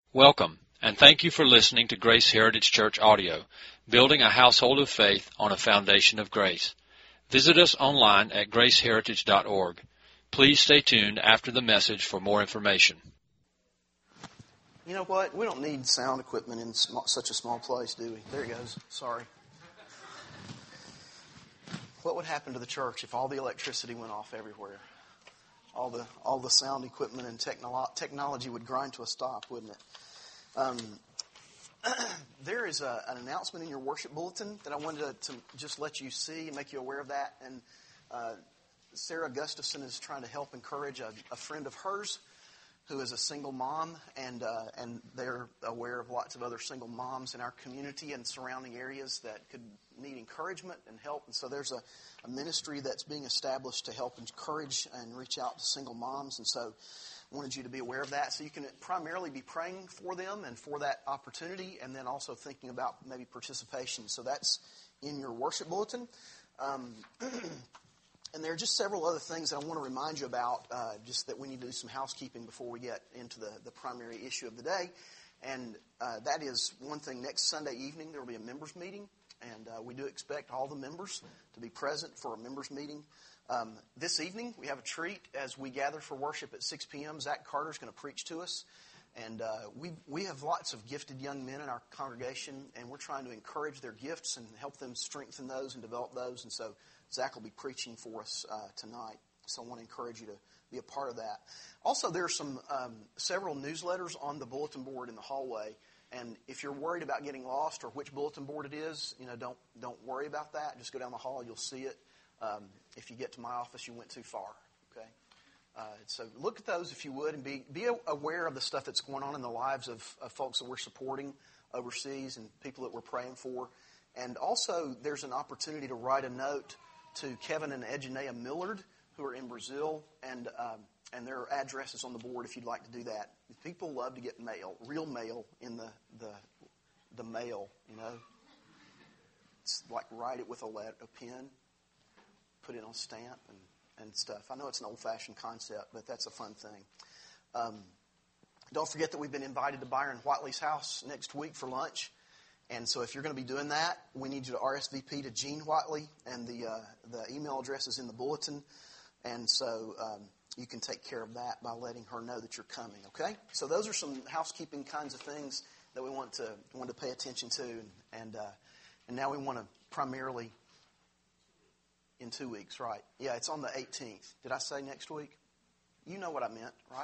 Welcome, and thank you for listening to Grace Heritage Church Audio, building a household of faith on a foundation of grace. Visit us online at graceheritage.org. Please stay tuned after the message for more information. You know what? We don't need sound equipment in such a small place, do we? There he goes. Sorry. What would happen to the church if all the electricity went off everywhere? All the sound equipment and technology would grind to a stop, wouldn't it? There is an announcement in your worship bulletin that I wanted to just let you see and make you aware of that. And Sarah Gustafson is trying to help encourage a friend of hers who is a single mom, and they're aware of lots of other single moms in our community and surrounding areas that could need encouragement and help. And so there's a ministry that's being established to help encourage and reach out to single moms. And so I wanted you to be aware of that. So you can primarily be praying for them and for that opportunity, and then also thinking about maybe participation. So that's in your worship bulletin. And there are just several other things that I want to remind you about, just that we need to do some housekeeping before we get into the primary issue of the day. And that is one thing. Next Sunday evening, there will be a members meeting. And we do expect all the members to be present for a members meeting. This evening, we have a treat as we gather for worship at 6 p.m. Zach Carter is going to preach to us. And we have lots of gifted young men in our congregation, and we're trying to encourage their gifts and help them strengthen those and develop those. And so Zach will be preaching for us tonight. So I want to encourage you to be a part of that. Also, there are several newsletters on the bulletin board in the hallway. And if you're worried about getting lost or which bulletin board it is, don't worry about that. Just go down the hall, you'll see it. If you get to my office, you went too far. Okay. So look at those if you would, and be aware of the stuff that's going on in the lives of folks that we're supporting overseas and people that we're praying for. And also, there's an opportunity to write a note to Kevin and Edginea Millard, who are in Brazil, and their address is on the board if you'd like to do that. People love to get mail, real mail in the mail, It's like write it with a pen, put it on a stamp and stuff. I know it's an old-fashioned concept, but that's a fun thing. Don't forget that we've been invited to Byron Whiteley's house next week for lunch. And so if you're going to be doing that, we need you to RSVP to Gene Whiteley, and the email address is in the bulletin. And so you can take care of that by letting her know that you're coming, okay? So those are some housekeeping kinds of things that we want to pay attention to. And now we want to primarily, in 2 weeks, right? Yeah, it's on the 18th. Did I say next week? You know what I meant, right?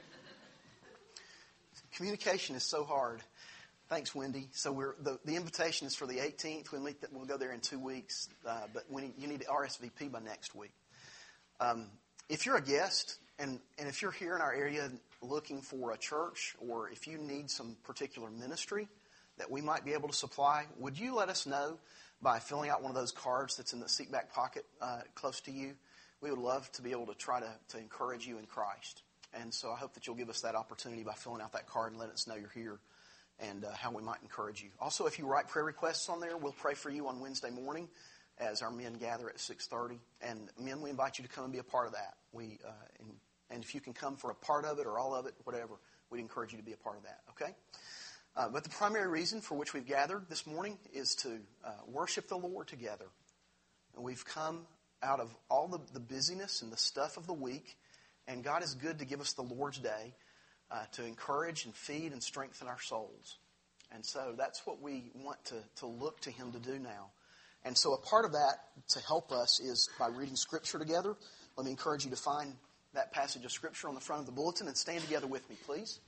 Communication is so hard. Thanks, Wendy. So the invitation is for the 18th. We'll go there in 2 weeks, but you need to RSVP by next week. If you're a guest, and if you're here in our area looking for a church, or if you need some particular ministry that we might be able to supply, would you let us know by filling out one of those cards that's in the seat back pocket close to you? We would love to be able to try to encourage you in Christ. And so I hope that you'll give us that opportunity by filling out that card and letting us know you're here and how we might encourage you. Also, if you write prayer requests on there, we'll pray for you on Wednesday morning as our men gather at 6:30. And men, we invite you to come and be a part of that. And if you can come for a part of it or all of it, whatever, we'd encourage you to be a part of that, okay? But the primary reason for which we've gathered this morning is to worship the Lord together. And we've come out of all the busyness and the stuff of the week, and God is good to give us the Lord's Day to encourage and feed and strengthen our souls. And so that's what we want to look to Him to do now. And so a part of that to help us is by reading Scripture together. Let me encourage you to find that passage of Scripture on the front of the bulletin and stand together with me, please.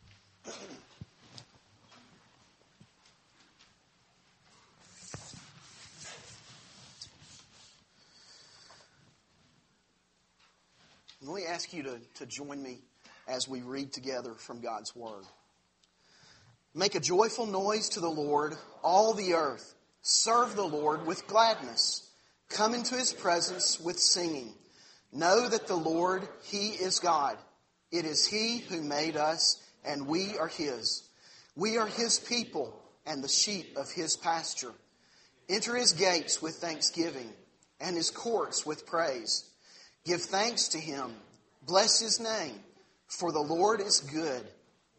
Let me ask you to join me as we read together from God's Word. Make a joyful noise to the Lord, all the earth. Serve the Lord with gladness. Come into His presence with singing. Know that the Lord, He is God. It is He who made us, and we are His. We are His people and the sheep of His pasture. Enter His gates with thanksgiving and His courts with praise. Give thanks to Him. Bless His name, for the Lord is good.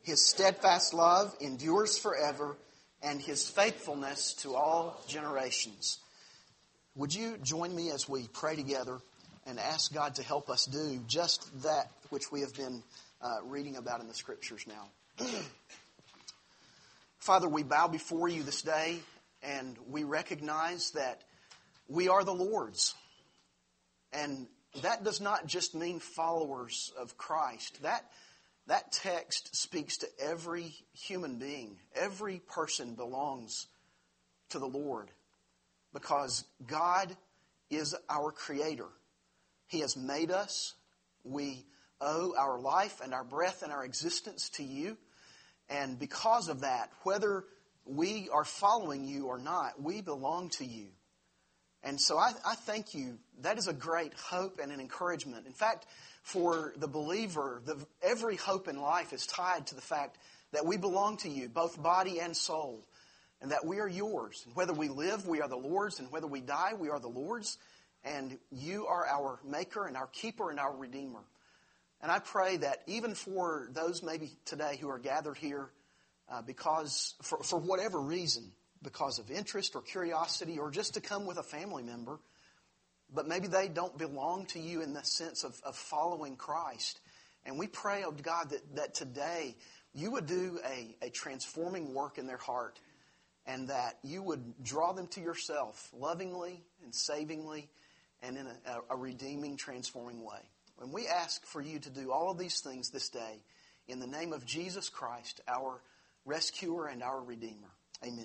His steadfast love endures forever, and His faithfulness to all generations. Would you join me as we pray together and ask God to help us do just that which we have been reading about in the Scriptures now? Father, we bow before You this day, and we recognize that we are the Lord's. And that does not just mean followers of Christ. That text speaks to every human being. Every person belongs to the Lord because God is our Creator. He has made us. We owe our life and our breath and our existence to You. And because of that, whether we are following You or not, we belong to You. And so I thank You. That is a great hope and an encouragement. In fact, for the believer, every hope in life is tied to the fact that we belong to You, both body and soul, and that we are Yours. And whether we live, we are the Lord's, and whether we die, we are the Lord's. And You are our Maker and our Keeper and our Redeemer. And I pray that even for those maybe today who are gathered here because, for whatever reason, because of interest or curiosity or just to come with a family member, but maybe they don't belong to You in the sense of following Christ. And we pray, oh God, that today You would do a transforming work in their heart and that You would draw them to Yourself lovingly and savingly and in a redeeming, transforming way. And we ask for You to do all of these things this day in the name of Jesus Christ, our rescuer and our Redeemer. Amen.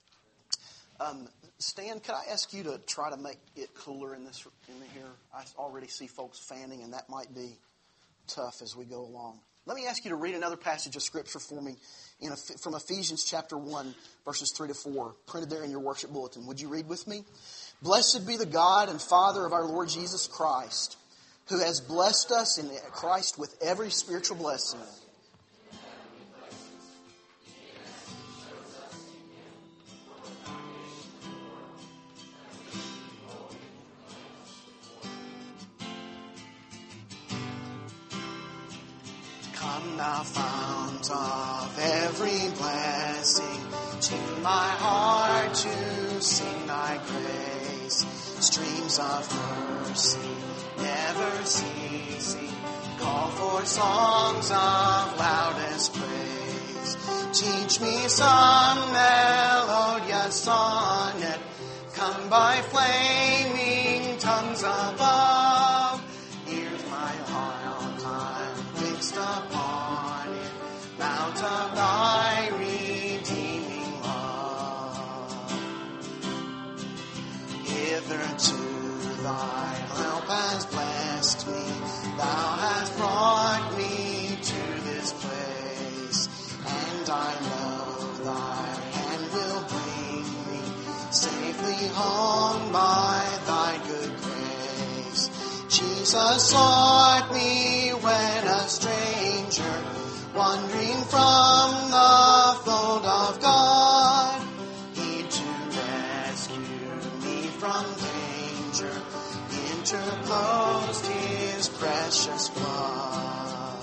Stan, could I ask you to try to make it cooler in here? I already see folks fanning, and that might be tough as we go along. Let me ask you to read another passage of Scripture for me from Ephesians chapter 1, verses 3 to 4, printed there in your worship bulletin. Would you read with me? Blessed be the God and Father of our Lord Jesus Christ, who has blessed us in Christ with every spiritual blessing. Come thou fount of every blessing, to my heart to sing Thy grace. Streams of mercy never ceasing, call for songs of loudest praise. Teach me some melodious sonnet, come by flaming tongues above. Here's my heart, I'm fixed upon it, mount of Thy redeeming love. Hitherto Thy help has blessed me, Thou hast brought me to this place, and I know Thy hand will bring me safely home by Thy good grace. Jesus sought me when a stranger, wandering from the fold of God. He to rescue me from danger interposed His precious blood.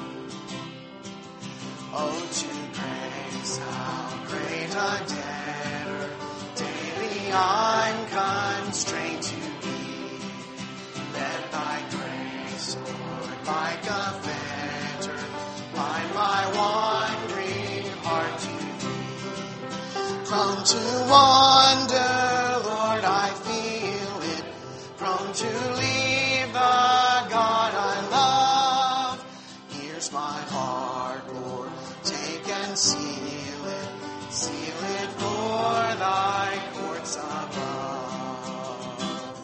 Oh, to grace, how great a debtor daily I'm constrained to be. Let Thy grace, Lord, like a fetter, bind my wandering heart to Thee. Prone to wander, Lord, I feel it, prone to leave the God I love. Here's my heart, Lord, take and seal it for Thy courts above.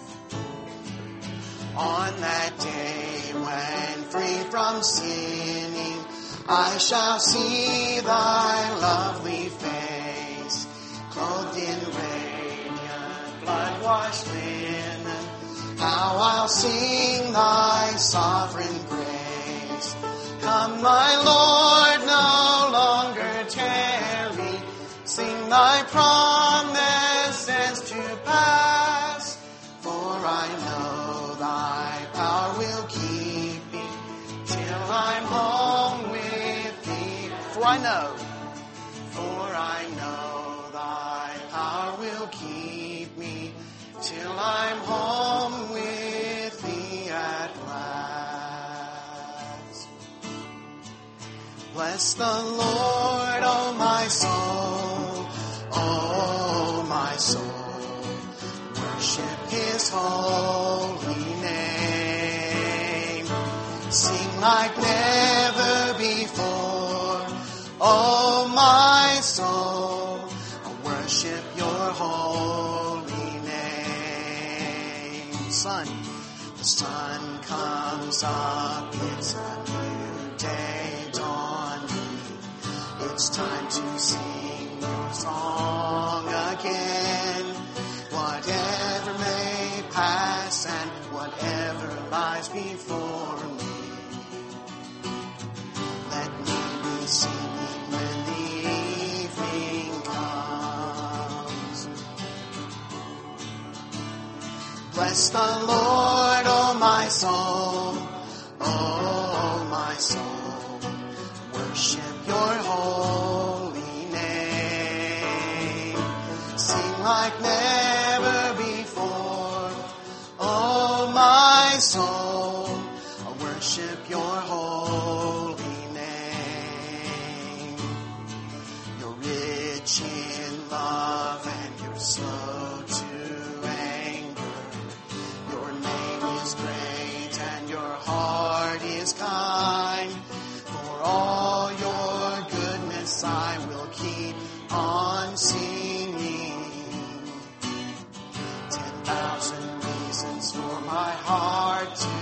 On that day when free from sinning, I shall see Thy lovely face, clothed in radiant, blood-washed linen. How I'll sing Thy sovereign grace. Come, my Lord, no longer tarry. Sing Thy promises to pass. For I know Thy power will keep me till I'm home with Thee. Bless the Lord, oh my soul, oh my soul. Worship His holy name. Sing like never before, oh my soul. Worship your holy name. The sun comes up, it's a new day dawning. It's time to sing your song again. Whatever may pass and whatever lies before me, let me be singing when the evening comes. Bless the Lord, oh my soul, oh my soul. Worship your holy name. Sing like never before, oh my soul. Worship your holy name. You're rich in love and you're slow to anger. Your name is great and your heart is kind. For all your goodness I will keep on singing. 10,000 reasons for my heart to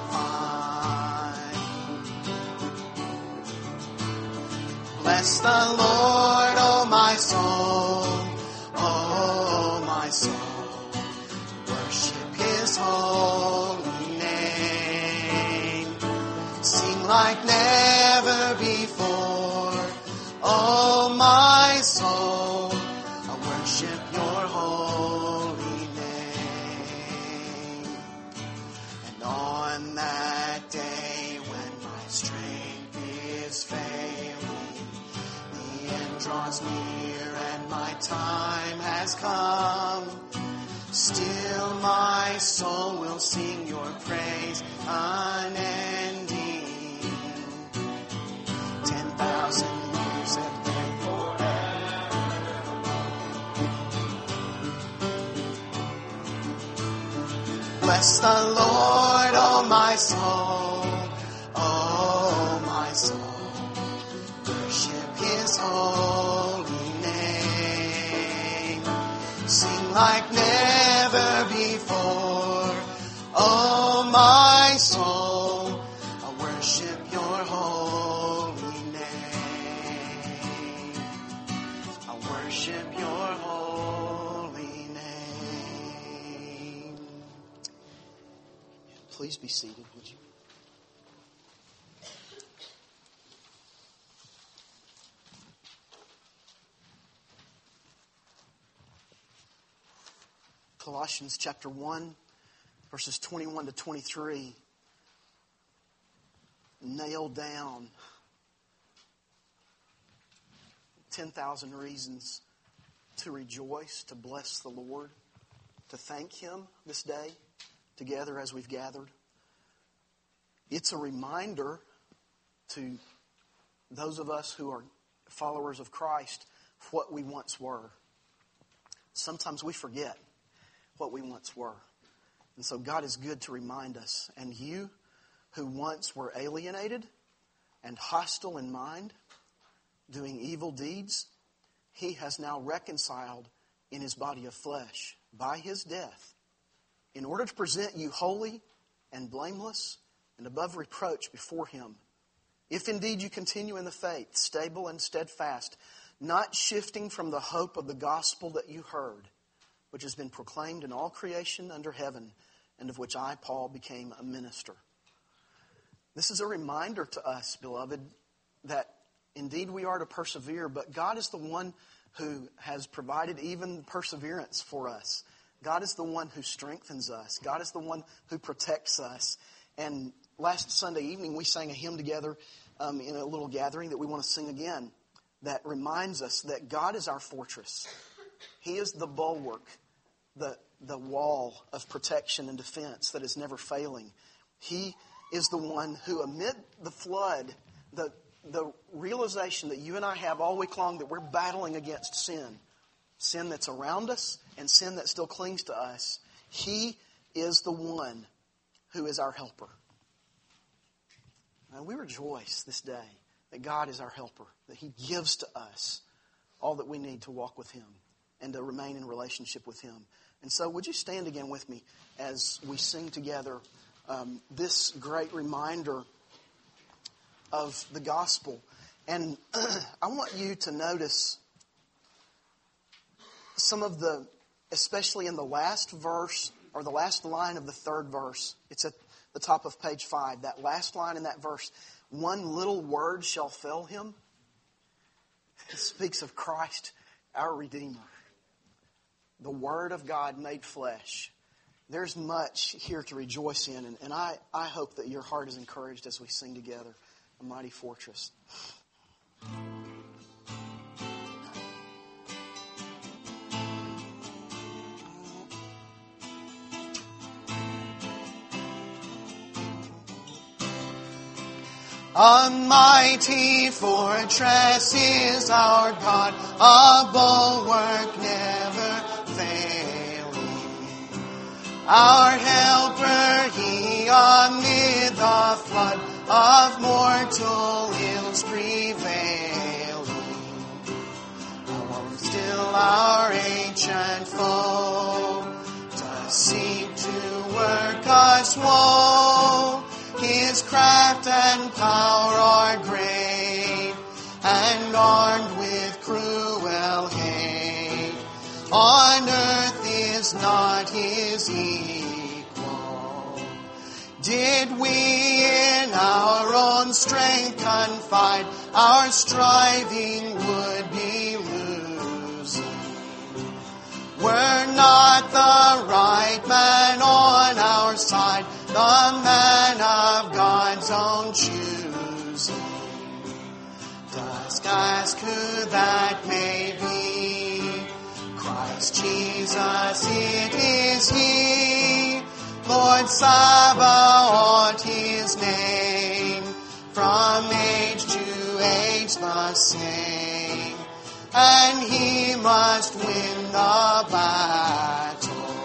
find. Bless the Lord, oh my soul, oh my soul. Worship His holy name. Sing like never before, oh my soul. I worship your holy name. And on that day when my strength is failing, the end draws near and my time has come. Still my soul will sing your praise unending. 10,000 years and then forever. Bless the Lord, oh my soul, oh my soul. Worship His holy name. Sing like never before, oh my soul. I worship your holy name. I worship your holy name. Please be seated, would you? Colossians chapter 1, verses 21 to 23. Nailed down 10,000 reasons to rejoice, to bless the Lord, to thank Him this day together as we've gathered. It's a reminder to those of us who are followers of Christ of what we once were. Sometimes we forget what we once were. And so God is good to remind us. And you who once were alienated and hostile in mind, doing evil deeds, He has now reconciled in His body of flesh by His death, in order to present you holy and blameless and above reproach before Him. If indeed you continue in the faith, stable and steadfast, not shifting from the hope of the gospel that you heard, which has been proclaimed in all creation under heaven, and of which I, Paul, became a minister. This is a reminder to us, beloved, that indeed we are to persevere, but God is the one who has provided even perseverance for us. God is the one who strengthens us. God is the one who protects us. And last Sunday evening we sang a hymn together in a little gathering that we want to sing again that reminds us that God is our fortress. He is the bulwark, the wall of protection and defense that is never failing. He is the one who amid the flood, the the realization that you and I have all week long that we're battling against sin. Sin that's around us and sin that still clings to us. He is the one who is our helper. And we rejoice this day that God is our helper, that He gives to us all that we need to walk with Him and to remain in relationship with Him. And so would you stand again with me as we sing together this great reminder of the gospel. And I want you to notice some of the, especially in the last verse or the last line of the third verse. It's at the top of page 5. That last line in that verse, one little word shall fail him. It speaks of Christ, our Redeemer. The Word of God made flesh. There's much here to rejoice in. And I hope that your heart is encouraged as we sing together, A Mighty Fortress. A mighty fortress is our God, a bulwark never failing. Our helper, He amid the flood of mortal ills prevailing. Won't still our ancient foe does seek to work us woe. His craft and power are great, and armed with cruel hate. On earth is not His equal. Did we in our own strength confide, our striving would be losing. Were not the right man on our side, the man of God's own choosing. Dost ask who that may be? Christ Jesus, it is He. Lord Sabaoth, His name. From age to age the same. And He must win the battle.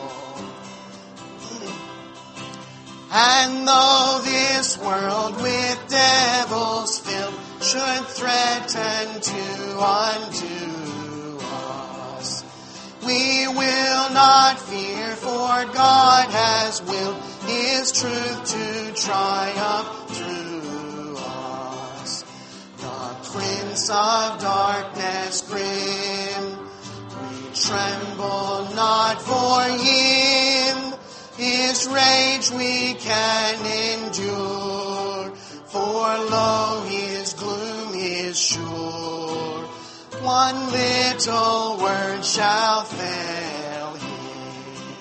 And though this world with devils filled should threaten to undo us, we will not fear, for God has willed His truth to triumph through us. The Prince of Darkness grim, we tremble not for Him. His rage we can endure, for lo, His gloom is sure. One little word shall fail Him.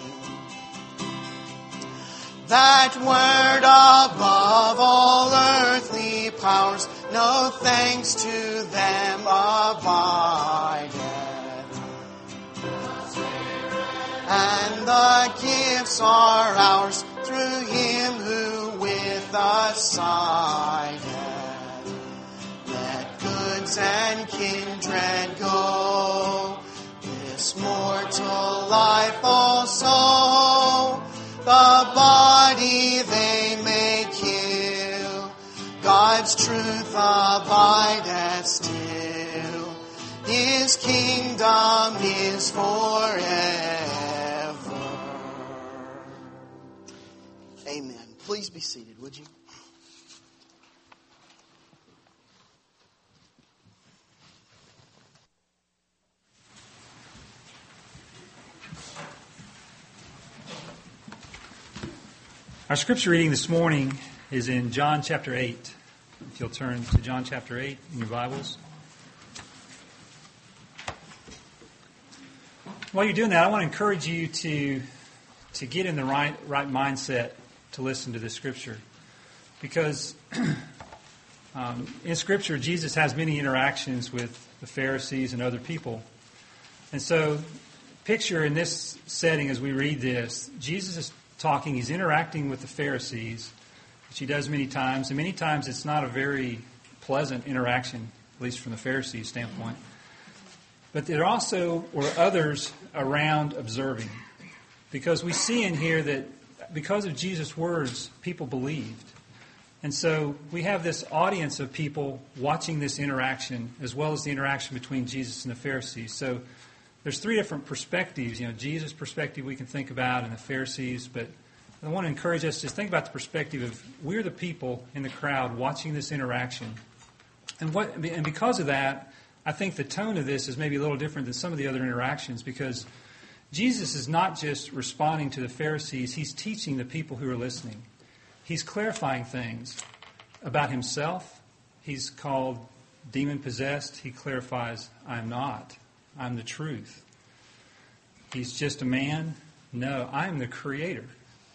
That word above all earthly powers, no thanks to them abideth. And the gifts are ours through Him who with us sideth. Let goods and kindred go, this mortal life also. The body they may kill, God's truth abideth still. His kingdom is forever. Amen. Please be seated, would you? Our scripture reading this morning is in John chapter 8. If you'll turn to John chapter 8 in your Bibles. While you're doing that, I want to encourage you to get in the right mindset to listen to the scripture. Because in scripture, Jesus has many interactions with the Pharisees and other people. And so, picture in this setting as we read this, Jesus is talking, He's interacting with the Pharisees, which He does many times. And many times it's not a very pleasant interaction, at least from the Pharisees' standpoint. But there also were others around observing. Because we see in here that because of Jesus' words, people believed. And so we have this audience of people watching this interaction, as well as the interaction between Jesus and the Pharisees. So there's three different perspectives. Jesus' perspective we can think about, and the Pharisees. But I want to encourage us to think about the perspective of we're the people in the crowd watching this interaction. And because of that, I think the tone of this is maybe a little different than some of the other interactions, because Jesus is not just responding to the Pharisees. He's teaching the people who are listening. He's clarifying things about himself. He's called demon-possessed. He clarifies, I'm not. I'm the truth. He's just a man. No, I am the Creator.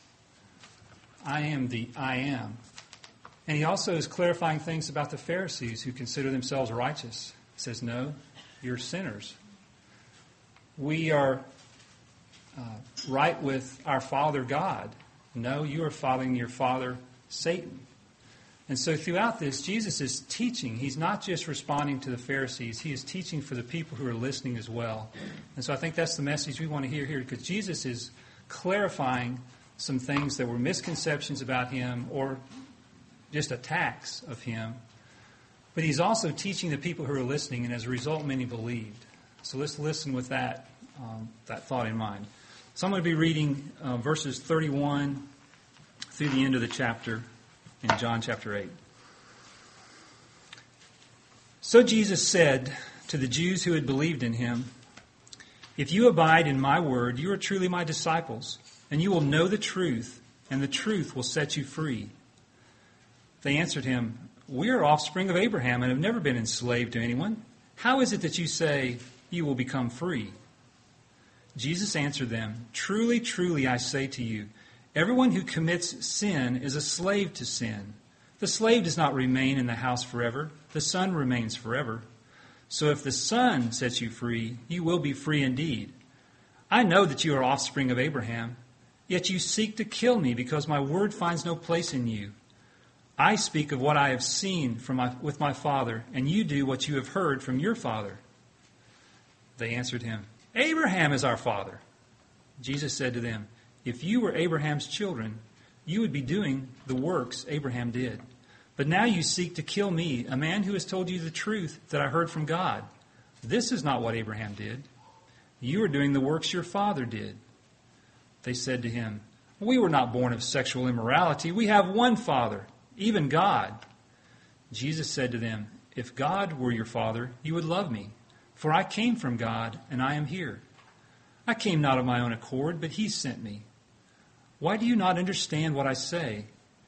I am the I am. And he also is clarifying things about the Pharisees who consider themselves righteous. He says, no, you're sinners. We are right with our Father God. No, you are following your father, Satan. And so throughout this, Jesus is teaching. He's not just responding to the Pharisees. He is teaching for the people who are listening as well. And so I think that's the message we want to hear here, because Jesus is clarifying some things that were misconceptions about him or just attacks of him. But he's also teaching the people who are listening, and as a result, many believed. So let's listen with that thought in mind. So I'm going to be reading verses 31 through the end of the chapter in John chapter 8. So Jesus said to the Jews who had believed in him, if you abide in my word, you are truly my disciples, and you will know the truth, and the truth will set you free. They answered him, we are offspring of Abraham and have never been enslaved to anyone. How is it that you say you will become free? Jesus answered them, truly, truly, I say to you, everyone who commits sin is a slave to sin. The slave does not remain in the house forever. The son remains forever. So if the Son sets you free, you will be free indeed. I know that you are offspring of Abraham, yet you seek to kill me because my word finds no place in you. I speak of what I have seen with my father, and you do what you have heard from your father. They answered him, Abraham is our father. Jesus said to them, if you were Abraham's children, you would be doing the works Abraham did. But now you seek to kill me, a man who has told you the truth that I heard from God. This is not what Abraham did. You are doing the works your father did. They said to him, we were not born of sexual immorality. We have one Father, even God. Jesus said to them, if God were your Father, you would love me. For I came from God, and I am here. I came not of my own accord, but he sent me. Why do you not understand what I say?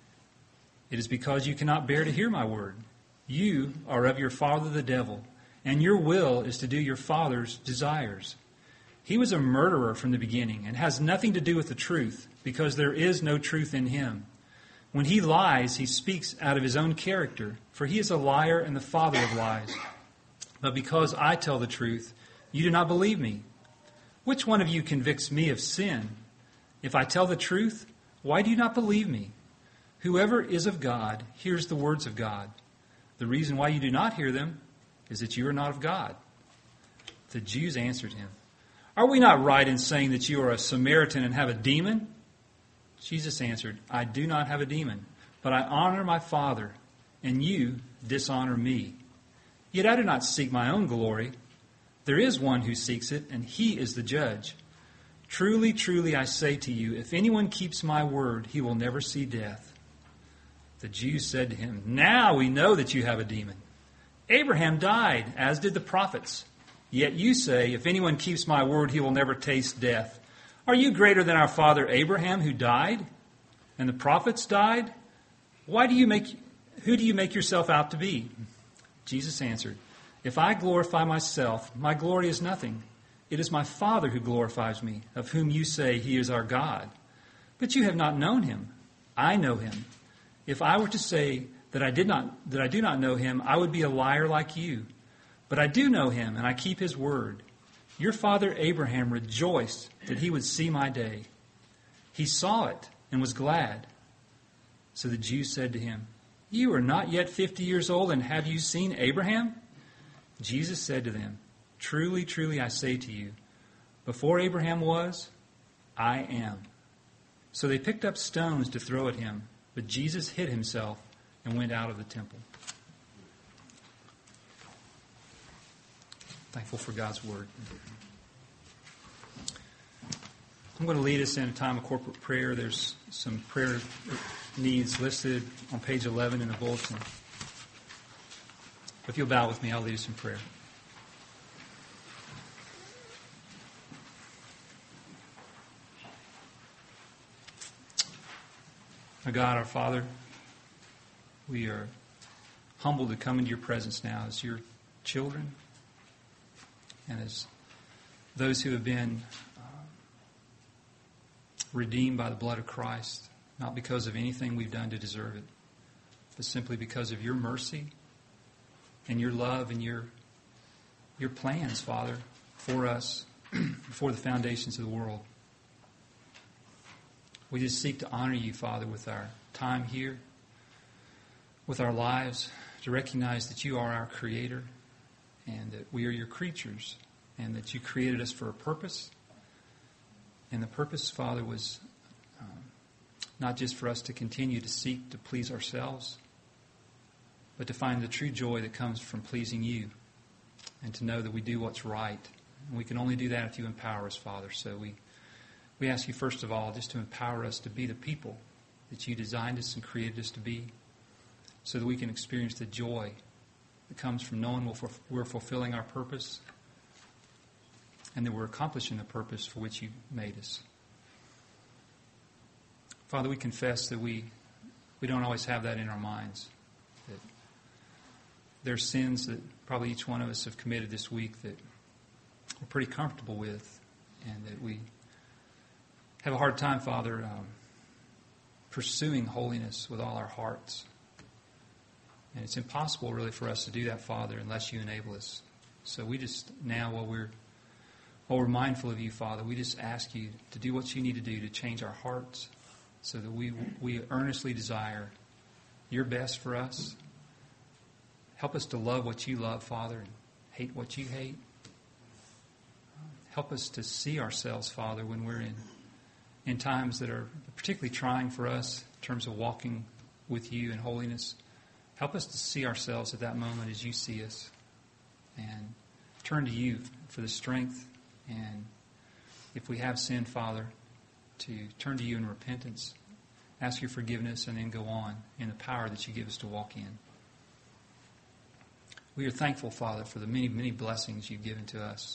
It is because you cannot bear to hear my word. You are of your father the devil, and your will is to do your father's desires. He was a murderer from the beginning, and has nothing to do with the truth, because there is no truth in him. When he lies, he speaks out of his own character, for he is a liar and the father of lies. But because I tell the truth, you do not believe me. Which one of you convicts me of sin? If I tell the truth, why do you not believe me? Whoever is of God hears the words of God. The reason why you do not hear them is that you are not of God. The Jews answered him, are we not right in saying that you are a Samaritan and have a demon? Jesus answered, I do not have a demon, but I honor my Father, and you dishonor me. Yet I do not seek my own glory. There is one who seeks it, and he is the judge. Truly, truly, I say to you, if anyone keeps my word, he will never see death. The Jews said to him, now we know that you have a demon. Abraham died, as did the prophets. Yet you say, if anyone keeps my word, he will never taste death. Are you greater than our father Abraham, who died? And the prophets died? Who do you make yourself out to be? Jesus answered, if I glorify myself, my glory is nothing. It is my Father who glorifies me, of whom you say he is our God. But you have not known him. I know him. If I were to say that I do not know him, I would be a liar like you. But I do know him, and I keep his word. Your father Abraham rejoiced that he would see my day. He saw it and was glad. So the Jews said to him, You are not yet 50 years old, and have you seen Abraham? Jesus said to them, Truly, truly, I say to you, before Abraham was, I am. So they picked up stones to throw at him, but Jesus hid himself and went out of the temple. Thankful for God's word. I'm going to lead us in a time of corporate prayer. There's some prayer needs listed on page 11 in the bulletin. If you'll bow with me, I'll lead us in prayer. Our God, our Father, we are humbled to come into your presence now as your children and as those who have been redeemed by the blood of Christ, not because of anything we've done to deserve it, but simply because of your mercy and your love and your plans, Father, for us before the foundations of the world. We just seek to honor you, Father, with our time here, with our lives, to recognize that you are our Creator and that we are your creatures and that you created us for a purpose. And the purpose, Father, was not just for us to continue to seek to please ourselves, but to find the true joy that comes from pleasing you and to know that we do what's right. And we can only do that if you empower us, Father. So we ask you, first of all, just to empower us to be the people that you designed us and created us to be so that we can experience the joy that comes from knowing we're fulfilling our purpose and that we're accomplishing the purpose for which you made us. Father, we confess that we don't always have that in our minds. That there are sins that probably each one of us have committed this week that we're pretty comfortable with and that we have a hard time, Father, pursuing holiness with all our hearts. And it's impossible really for us to do that, Father, unless you enable us. So we just now, while we're mindful of you, Father, we just ask you to do what you need to do to change our hearts so that we earnestly desire your best for us. Help us to love what you love, Father, and hate what you hate. Help us to see ourselves, Father, when we're in times that are particularly trying for us in terms of walking with you in holiness. Help us to see ourselves at that moment as you see us and turn to you for the strength. And if we have sinned, Father, to turn to you in repentance, ask your forgiveness, and then go on in the power that you give us to walk in. We are thankful, Father, for the many, many blessings you've given to us.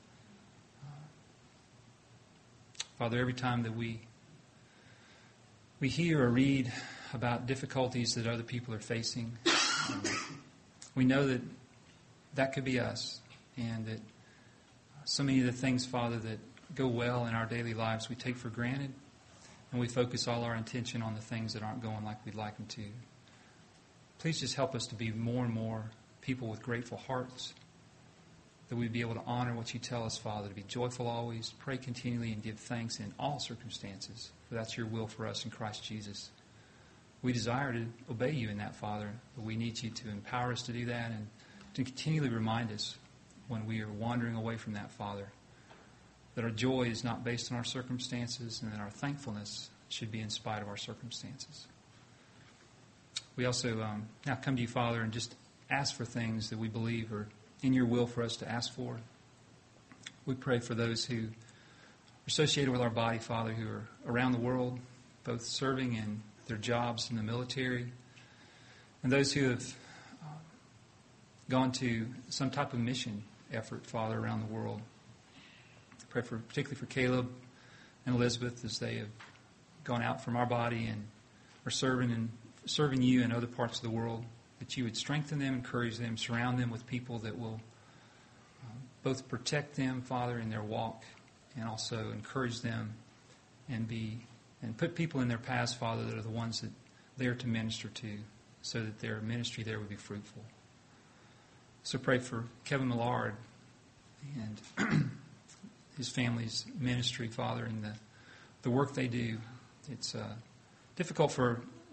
Father, every time that we hear or read about difficulties that other people are facing, we know that could be us, and that so many of the things, Father, that go well in our daily lives we take for granted, and we focus all our attention on the things that aren't going like we'd like them to. Please just help us to be more and more people with grateful hearts, that we'd be able to honor what you tell us, Father, to be joyful always, pray continually, and give thanks in all circumstances, for that's your will for us in Christ Jesus. We desire to obey you in that, Father, but we need you to empower us to do that and to continually remind us when we are wandering away from that, Father, that our joy is not based on our circumstances and that our thankfulness should be in spite of our circumstances. We also now come to you, Father, and just ask for things that we believe are in your will for us to ask for. We pray for those who are associated with our body, Father, who are around the world, both serving in their jobs in the military, and those who have gone to some type of mission effort, Father, around the world. Pray particularly for Caleb and Elizabeth as they have gone out from our body and are serving you in other parts of the world, that you would strengthen them, encourage them, surround them with people that will both protect them, Father, in their walk, and also encourage them and put people in their paths, Father, that are the ones that they are to minister to, so that their ministry there would be fruitful. So pray for Kevin Millard and his family's ministry, Father, and the work they do. It's difficult for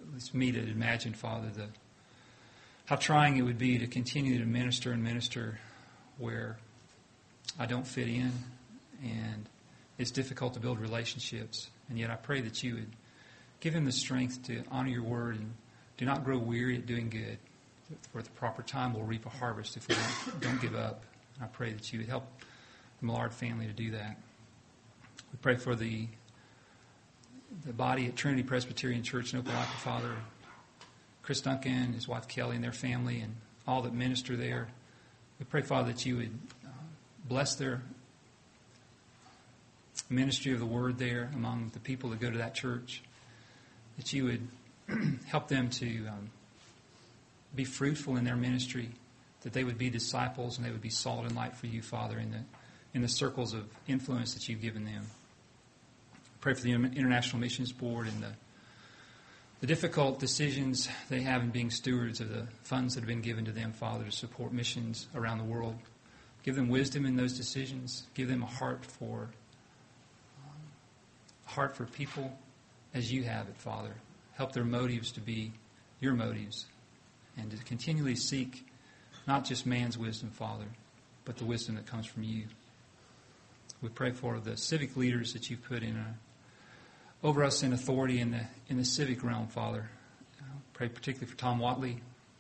least me to imagine, Father, how trying it would be to continue to minister and minister where I don't fit in, and it's difficult to build relationships. And yet I pray that you would give him the strength to honor your word and do not grow weary at doing good. For at the proper time we'll reap a harvest if we don't give up. And I pray that you would help the Millard family to do that. We pray for the body at Trinity Presbyterian Church in Opelika, Father. Chris Duncan, his wife Kelly, and their family, and all that minister there. We pray, Father, that you would bless their ministry of the word there among the people that go to that church. That you would help them to be fruitful in their ministry, that they would be disciples and they would be salt and light for you, Father, in the circles of influence that you've given them. Pray for the International Missions Board and the difficult decisions they have in being stewards of the funds that have been given to them, Father, to support missions around the world. Give them wisdom in those decisions. Give them a heart for people as you have it, Father. Help their motives to be your motives and to continually seek not just man's wisdom, Father, but the wisdom that comes from you. We pray for the civic leaders that you've put in over us in authority in the civic realm, Father. Pray particularly for Tom Watley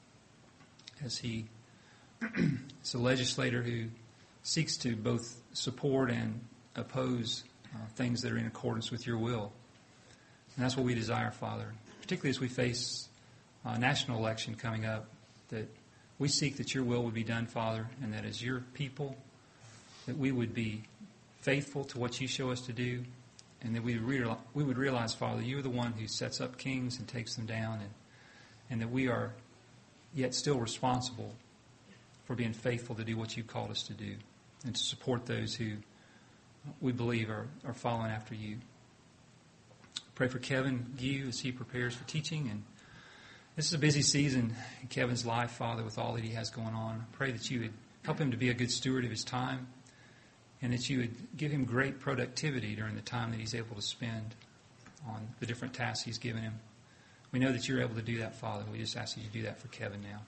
as he is a legislator who seeks to both support and oppose things that are in accordance with your will. And that's what we desire, Father, particularly as we face a national election coming up, that we seek that your will would be done, Father, and that as your people, that we would be faithful to what you show us to do, and that we would realize, Father, you are the one who sets up kings and takes them down, and that we are yet still responsible for being faithful to do what you've called us to do and to support those who we believe are following after you. Pray for Kevin Gu as he prepares for teaching. And this is a busy season in Kevin's life, Father, with all that he has going on. I pray that you would help him to be a good steward of his time and that you would give him great productivity during the time that he's able to spend on the different tasks he's given him. We know that you're able to do that, Father. We just ask that you do that for Kevin now.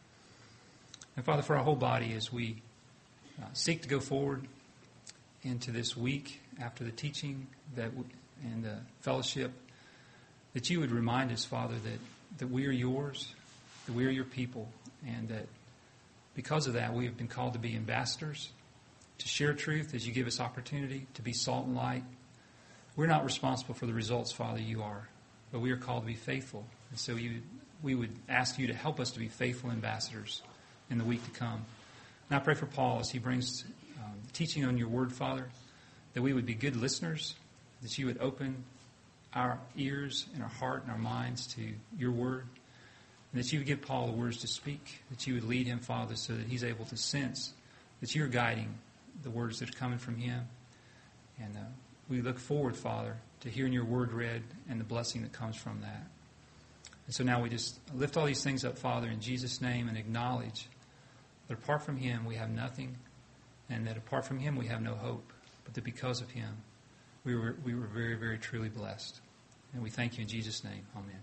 And, Father, for our whole body as we seek to go forward into this week after the teaching and the fellowship, that you would remind us, Father, that we are yours, that we are your people, and that because of that we have been called to be ambassadors, to share truth as you give us opportunity, to be salt and light. We're not responsible for the results, Father, you are, but we are called to be faithful. And so we would ask you to help us to be faithful ambassadors in the week to come. And I pray for Paul as he brings teaching on your word, Father, that we would be good listeners, that you would open our ears and our heart and our minds to your word, and that you would give Paul the words to speak, that you would lead him, Father, so that he's able to sense that you're guiding the words that are coming from him. And we look forward, Father, to hearing your word read and the blessing that comes from that. And so now we just lift all these things up, Father, in Jesus' name, and acknowledge that apart from him we have nothing, and that apart from him we have no hope, but that because of him we were very, very truly blessed. And we thank you in Jesus' name. Amen.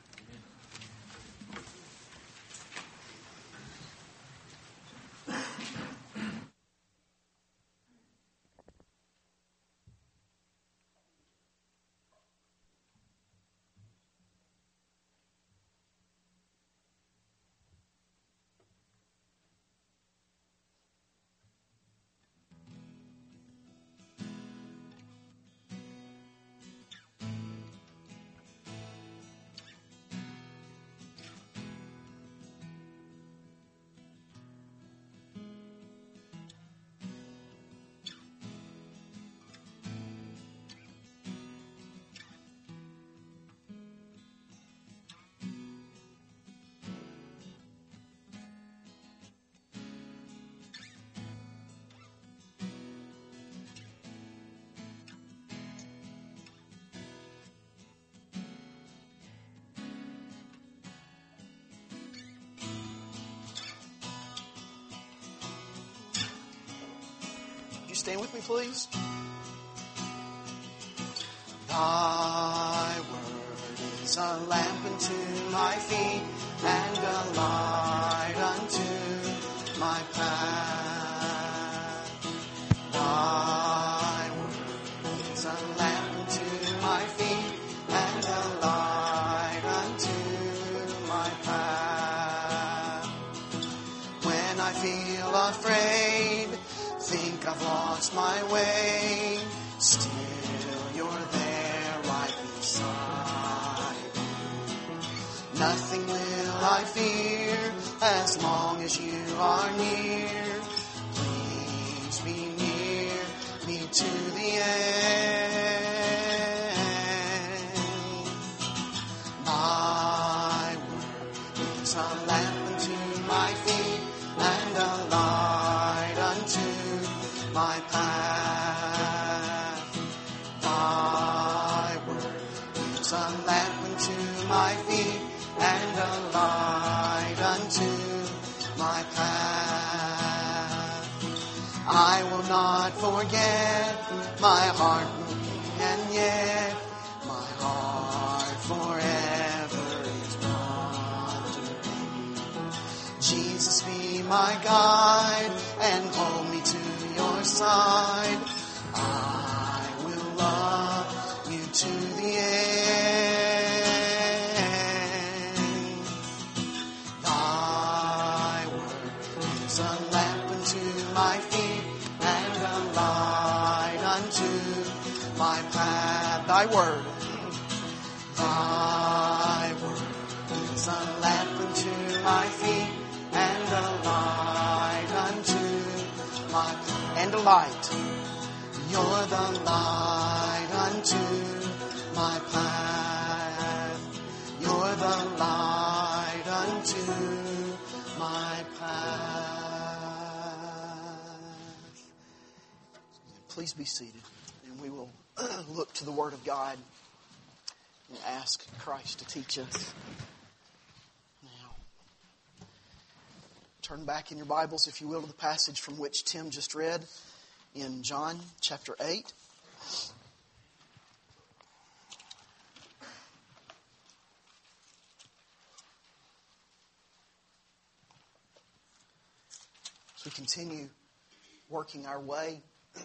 Stand with me, please. Thy word is It's a lamp unto my feet and a light unto my path. Thy word is a lamp unto my feet and a light unto my path. When I feel afraid, think I've lost my way, still you're there right beside me. Nothing will I fear as long as you are near. Please be near me to the end. Thy word is a lamp unto my feet and a light unto my path. Thy word is a lamp unto my feet and a light unto my path. I will not forget, my heart will be, and yet my heart forever is wandering. Jesus, be my guide and hold me to your side. I will love you to the end. Thy word is a lamp unto my feet and a light unto my path. Thy word. Thy word is a lamp unto my feet and a light unto my path. And a light. You're the light unto my path. You're the light unto my path. Please be seated, and we will look to the Word of God and ask Christ to teach us. Now, turn back in your Bibles, if you will, to the passage from which Tim just read in John chapter 8. As we continue working our way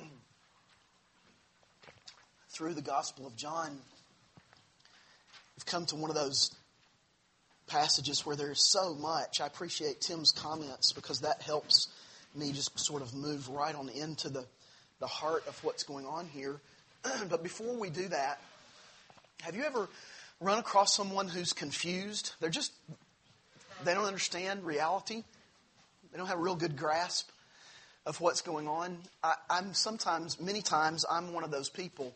through the Gospel of John, we've come to one of those passages where there's so much. I appreciate Tim's comments because that helps me just sort of move right on into the heart of what's going on here. But before we do that, have you ever run across someone who's confused? They don't understand reality. They don't have a real good grasp of what's going on. Many times, I'm one of those people.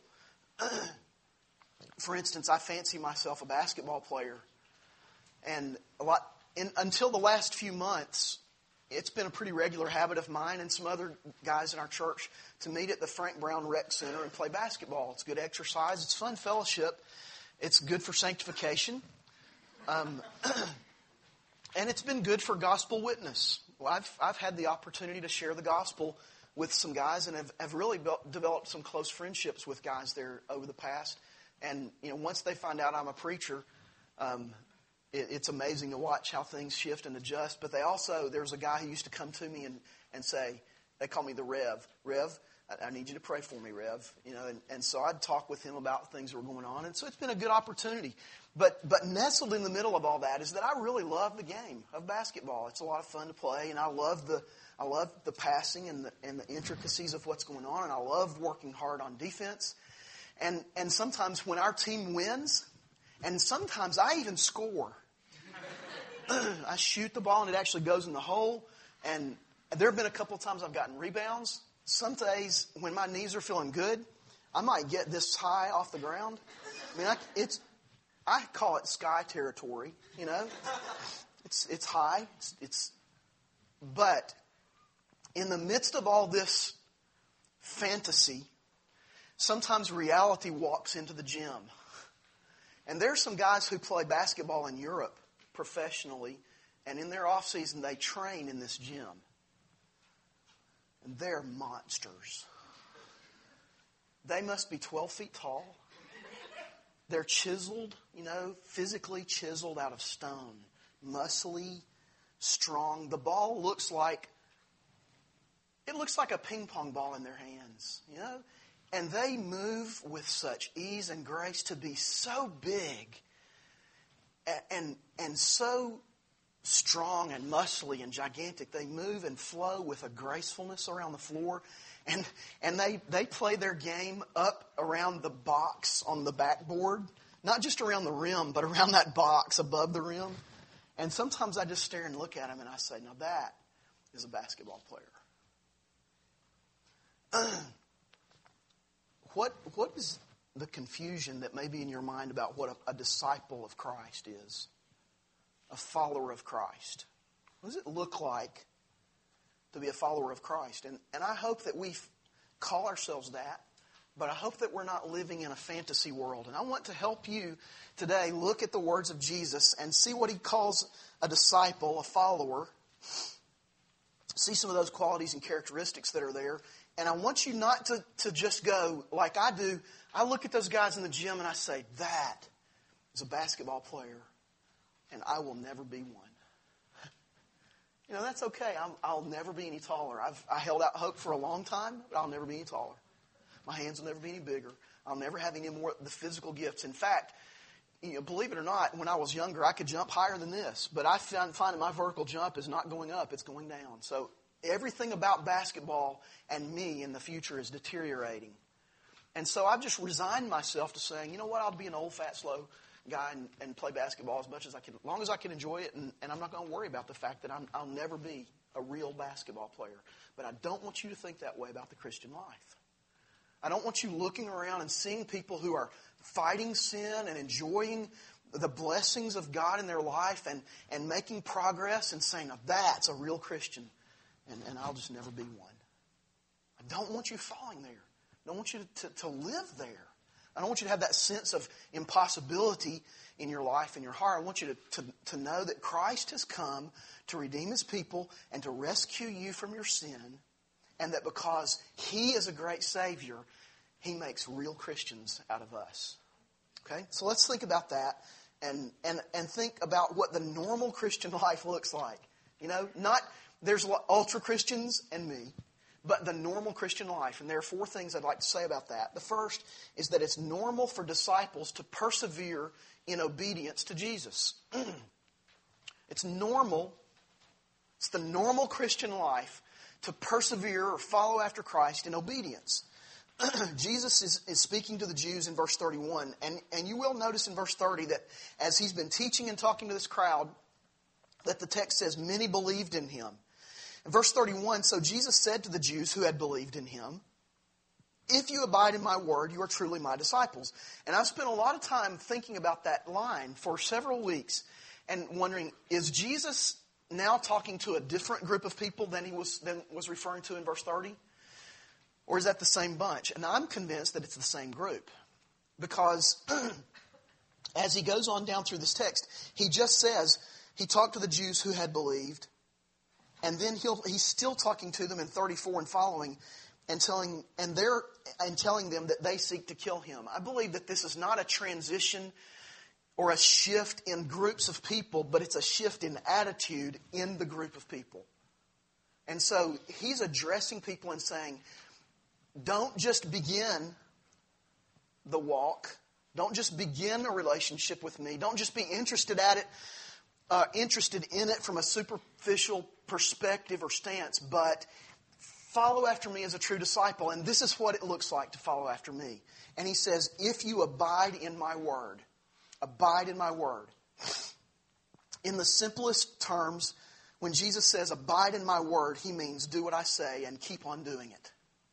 For instance, I fancy myself a basketball player. And until the last few months, it's been a pretty regular habit of mine and some other guys in our church to meet at the Frank Brown Rec Center and play basketball. It's good exercise. It's fun fellowship. It's good for sanctification. And it's been good for gospel witness. Well, I've had the opportunity to share the gospel with some guys and have really developed some close friendships with guys there over the past. And once they find out I'm a preacher, it's amazing to watch how things shift and adjust. But there's a guy who used to come to me and say, they call me the Rev. Rev, I need you to pray for me, Rev. And so I'd talk with him about things that were going on. And so it's been a good opportunity. But nestled in the middle of all that is that I really love the game of basketball. It's a lot of fun to play, and I love the passing and the intricacies of what's going on, and I love working hard on defense. And sometimes when our team wins, and sometimes I even score. I shoot the ball and it actually goes in the hole. And there have been a couple of times I've gotten rebounds. Some days when my knees are feeling good, I might get this high off the ground. I mean, I call it sky territory. It's high. But in the midst of all this fantasy, sometimes reality walks into the gym. And there's some guys who play basketball in Europe professionally, and in their off season they train in this gym. And they're monsters. They must be 12 feet tall. They're chiseled, physically chiseled out of stone. Muscly, strong. The ball looks like a ping pong ball in their hands, And they move with such ease and grace to be so big and so strong and muscly and gigantic. They move and flow with a gracefulness around the floor. And they play their game up around the box on the backboard. Not just around the rim, but around that box above the rim. And sometimes I just stare and look at them and I say, now that is a basketball player. What is the confusion that may be in your mind about what a disciple of Christ is? A follower of Christ. What does it look like to be a follower of Christ? And I hope that we call ourselves that, but I hope that we're not living in a fantasy world. And I want to help you today look at the words of Jesus and see what He calls a disciple, a follower. See some of those qualities and characteristics that are there. And I want you not to just go like I do. I look at those guys in the gym and I say, that is a basketball player, and I will never be one. That's okay. I'll never be any taller. I held out hope for a long time, but I'll never be any taller. My hands will never be any bigger. I'll never have any more of the physical gifts. In fact, believe it or not, when I was younger, I could jump higher than this. But I find that my vertical jump is not going up, it's going down. So everything about basketball and me in the future is deteriorating. And so I've just resigned myself to saying, you know what, I'll be an old, fat, slow guy and play basketball as much as I can, as long as I can enjoy it, and I'm not going to worry about the fact that I'll never be a real basketball player. But I don't want you to think that way about the Christian life. I don't want you looking around and seeing people who are fighting sin and enjoying the blessings of God in their life and making progress and saying, now that's a real Christian, and I'll just never be one. I don't want you falling there. I don't want you to live there. I don't want you to have that sense of impossibility in your life and your heart. I want you to know that Christ has come to redeem His people and to rescue you from your sin, and that because He is a great Savior, He makes real Christians out of us. Okay? So let's think about that and think about what the normal Christian life looks like. There's ultra Christians and me, but the normal Christian life. And there are 4 things I'd like to say about that. The first is that it's normal for disciples to persevere in obedience to Jesus. It's normal. It's the normal Christian life to persevere or follow after Christ in obedience. Jesus is speaking to the Jews in verse 31. And you will notice in verse 30 that as He's been teaching and talking to this crowd, that the text says many believed in Him. In verse 31, so Jesus said to the Jews who had believed in Him, if you abide in my word, you are truly my disciples. And I've spent a lot of time thinking about that line for several weeks and wondering, is Jesus now talking to a different group of people than He was referring to in verse 30? Or is that the same bunch? And I'm convinced that it's the same group. Because as He goes on down through this text, He just says, He talked to the Jews who had believed. And then He's still talking to them in 34 and following and telling them that they seek to kill Him. I believe that this is not a transition or a shift in groups of people, but it's a shift in attitude in the group of people. And so He's addressing people and saying, don't just begin the walk. Don't just begin a relationship with me. Don't just be interested in it from a superficial perspective or stance, but follow after me as a true disciple. And this is what it looks like to follow after me. And He says, if you abide in my word, abide in my word. In the simplest terms, when Jesus says abide in my word, He means do what I say and keep on doing it.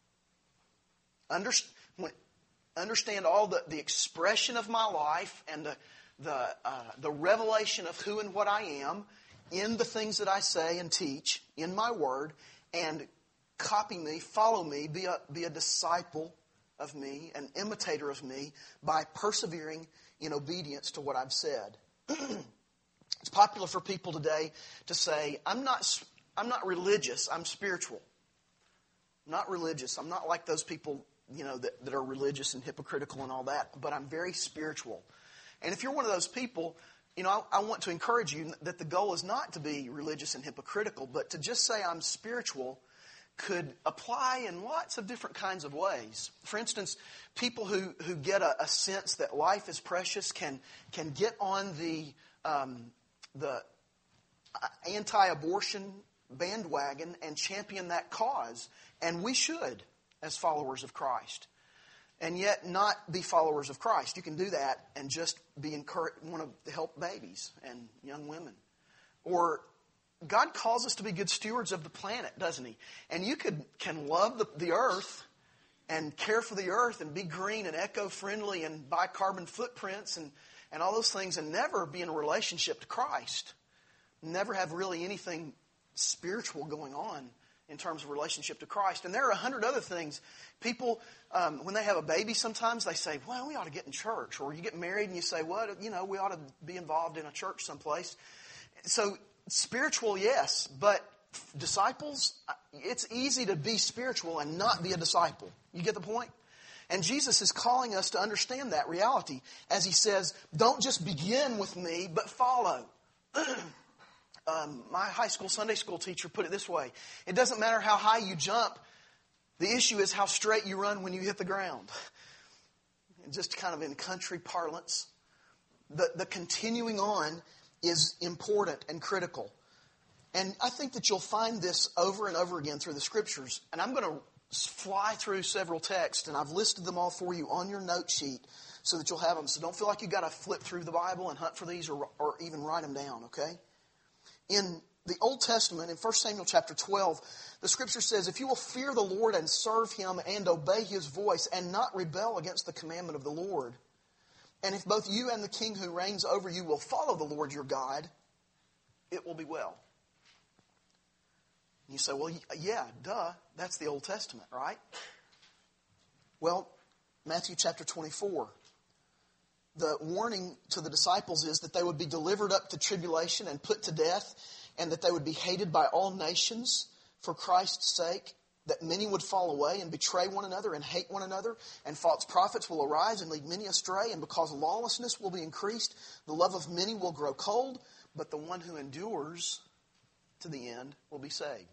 Understand all the expression of my life and the revelation of who and what I am in the things that I say and teach in my word, and copy me, follow me, be a disciple of me, an imitator of me, by persevering in obedience to what I've said. It's popular for people today to say, I'm not religious, I'm spiritual. I'm not religious. I'm not like those people that are religious and hypocritical and all that, but I'm very spiritual. And if you're one of those people, I want to encourage you that the goal is not to be religious and hypocritical, but to just say I'm spiritual could apply in lots of different kinds of ways. For instance, people who get a sense that life is precious can get on the anti-abortion bandwagon and champion that cause. And we should, as followers of Christ. And yet not be followers of Christ. You can do that and just want to help babies and young women. Or God calls us to be good stewards of the planet, doesn't He? And you can love the earth and care for the earth and be green and eco-friendly and buy carbon footprints and all those things and never be in a relationship to Christ. Never have really anything spiritual going on in terms of relationship to Christ. And there are 100 other things. People, when they have a baby, sometimes they say, well, we ought to get in church. Or you get married and you say, well, we ought to be involved in a church someplace. So spiritual, yes, but disciples, it's easy to be spiritual and not be a disciple. You get the point? And Jesus is calling us to understand that reality as He says, don't just begin with me, but follow. My high school Sunday school teacher put it this way. It doesn't matter how high you jump. The issue is how straight you run when you hit the ground. Just kind of in country parlance. The continuing on is important and critical. And I think that you'll find this over and over again through the Scriptures. And I'm going to fly through several texts, and I've listed them all for you on your note sheet so that you'll have them. So don't feel like you've got to flip through the Bible and hunt for these or even write them down, okay? In the Old Testament, in 1 Samuel chapter 12, the Scripture says, if you will fear the Lord and serve Him and obey His voice and not rebel against the commandment of the Lord, and if both you and the king who reigns over you will follow the Lord your God, it will be well. And you say, well, yeah, duh, that's the Old Testament, right? Well, Matthew chapter 24. The warning to the disciples is that they would be delivered up to tribulation and put to death, and that they would be hated by all nations for Christ's sake, that many would fall away and betray one another and hate one another, and false prophets will arise and lead many astray, and because lawlessness will be increased, the love of many will grow cold, but the one who endures to the end will be saved.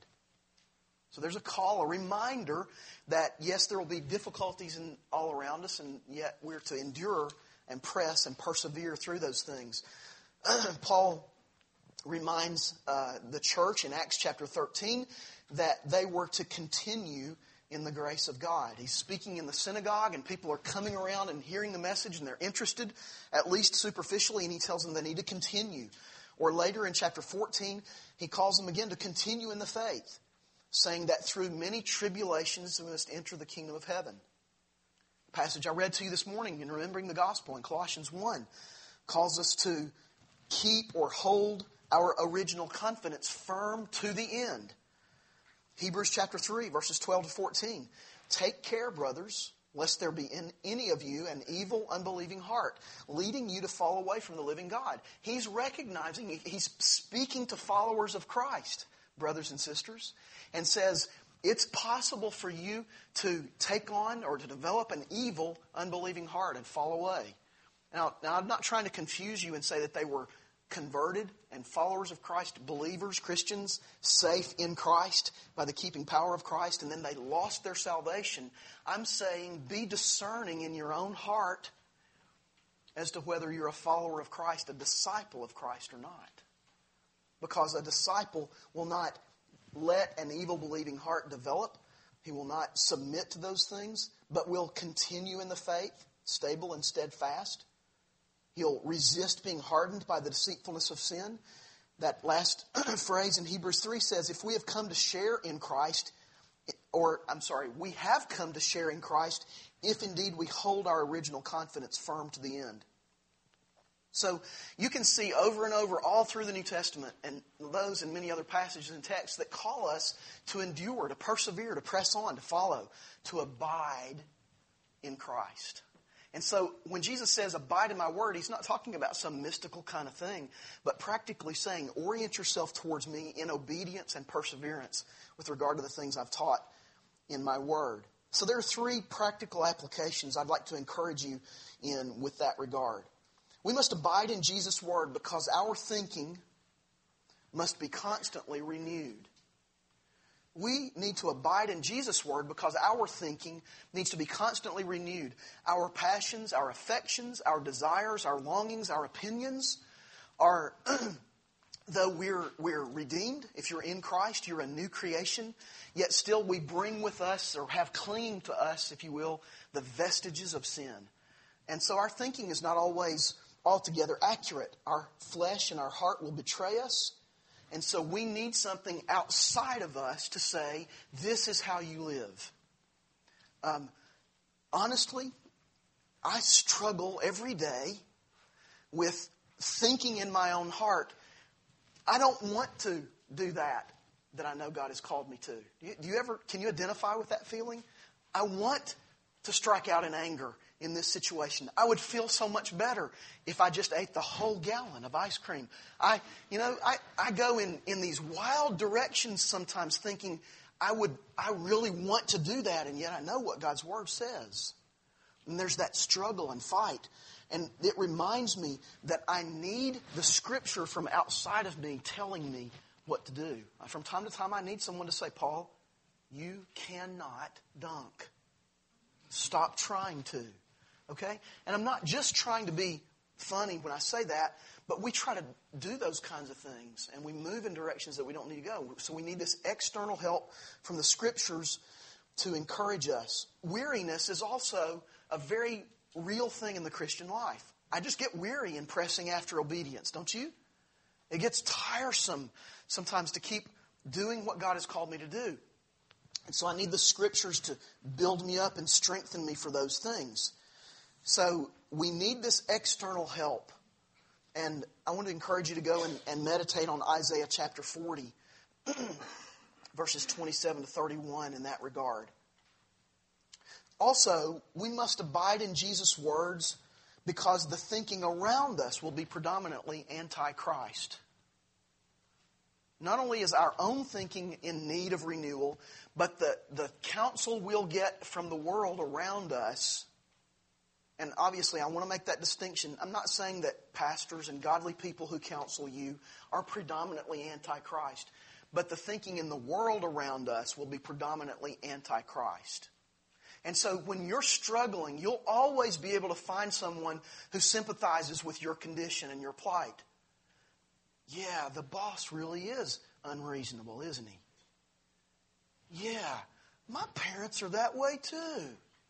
So there's a call, a reminder that yes, there will be difficulties all around us, and yet we're to endure and press and persevere through those things. Paul reminds the church in Acts chapter 13 that they were to continue in the grace of God. He's speaking in the synagogue and people are coming around and hearing the message and they're interested, at least superficially, and he tells them they need to continue. Or later in chapter 14, he calls them again to continue in the faith, saying that through many tribulations we must enter the kingdom of heaven. Passage I read to you this morning in Remembering the Gospel in Colossians 1 calls us to keep or hold our original confidence firm to the end. Hebrews chapter 3 verses 12 to 14. Take care, brothers, lest there be in any of you an evil, unbelieving heart, leading you to fall away from the living God. He's recognizing, he's speaking to followers of Christ, brothers and sisters, and says, it's possible for you to take on or to develop an evil, unbelieving heart and fall away. Now, I'm not trying to confuse you and say that they were converted and followers of Christ, believers, Christians, safe in Christ by the keeping power of Christ, and then they lost their salvation. I'm saying be discerning in your own heart as to whether you're a follower of Christ, a disciple of Christ or not. Because a disciple will not let an evil believing heart develop. He will not submit to those things, but will continue in the faith, stable and steadfast. He'll resist being hardened by the deceitfulness of sin. That last phrase in Hebrews 3 says, if we have come to share in Christ, we have come to share in Christ, if indeed we hold our original confidence firm to the end. So you can see over and over all through the New Testament and those and many other passages and texts that call us to endure, to persevere, to press on, to follow, to abide in Christ. And so when Jesus says, abide in my word, he's not talking about some mystical kind of thing, but practically saying, orient yourself towards me in obedience and perseverance with regard to the things I've taught in my word. So there are 3 practical applications I'd like to encourage you in with that regard. We must abide in Jesus' Word because our thinking must be constantly renewed. We need to abide in Jesus' Word because our thinking needs to be constantly renewed. Our passions, our affections, our desires, our longings, our opinions are, though we're redeemed, if you're in Christ, you're a new creation, yet still we bring with us, or have clinging to us, if you will, the vestiges of sin. And so our thinking is not always altogether accurate. Our flesh and our heart will betray us. And so we need something outside of us to say, this is how you live. Honestly, I struggle every day with thinking in my own heart, I don't want to do that I know God has called me to. Can you identify with that feeling? I want to strike out in anger in this situation. I would feel so much better if I just ate the whole gallon of ice cream. I go in these wild directions sometimes thinking I really want to do that, and yet I know what God's Word says. And there's that struggle and fight. And it reminds me that I need the Scripture from outside of me telling me what to do. From time to time I need someone to say, Paul, you cannot dunk. Stop trying to. Okay? And I'm not just trying to be funny when I say that, but we try to do those kinds of things, and we move in directions that we don't need to go. So we need this external help from the Scriptures to encourage us. Weariness is also a very real thing in the Christian life. I just get weary in pressing after obedience, don't you? It gets tiresome sometimes to keep doing what God has called me to do. And so I need the Scriptures to build me up and strengthen me for those things. So we need this external help. And I want to encourage you to go and meditate on Isaiah chapter 40, verses 27 to 31 in that regard. Also, we must abide in Jesus' words because the thinking around us will be predominantly anti-Christ. Not only is our own thinking in need of renewal, but the counsel we'll get from the world around us. And obviously, I want to make that distinction. I'm not saying that pastors and godly people who counsel you are predominantly anti-Christ. But the thinking in the world around us will be predominantly anti-Christ. And so when you're struggling, you'll always be able to find someone who sympathizes with your condition and your plight. Yeah, the boss really is unreasonable, isn't he? Yeah, my parents are that way too.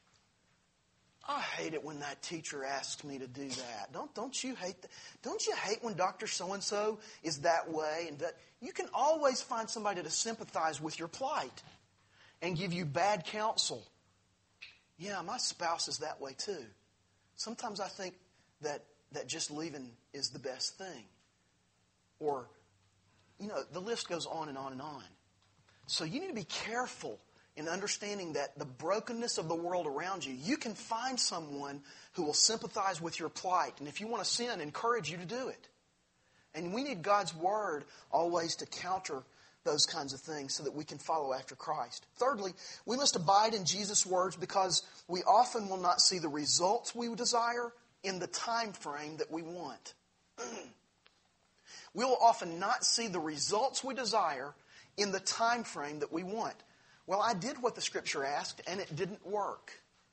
I hate it when that teacher asks me to do that. Don't you hate that? Don't you hate when Dr. So-and-so is that way? And that you can always find somebody to sympathize with your plight and give you bad counsel. Yeah, my spouse is that way too. Sometimes I think that just leaving is the best thing. Or, the list goes on and on and on. So you need to be careful in understanding that the brokenness of the world around you, you can find someone who will sympathize with your plight. And if you want to sin, encourage you to do it. And we need God's Word always to counter those kinds of things so that we can follow after Christ. Thirdly, we must abide in Jesus' words because we often will not see the results we desire in the time frame that we want. We will often not see the results we desire in the time frame that we want. Well, I did what the Scripture asked, and it didn't work.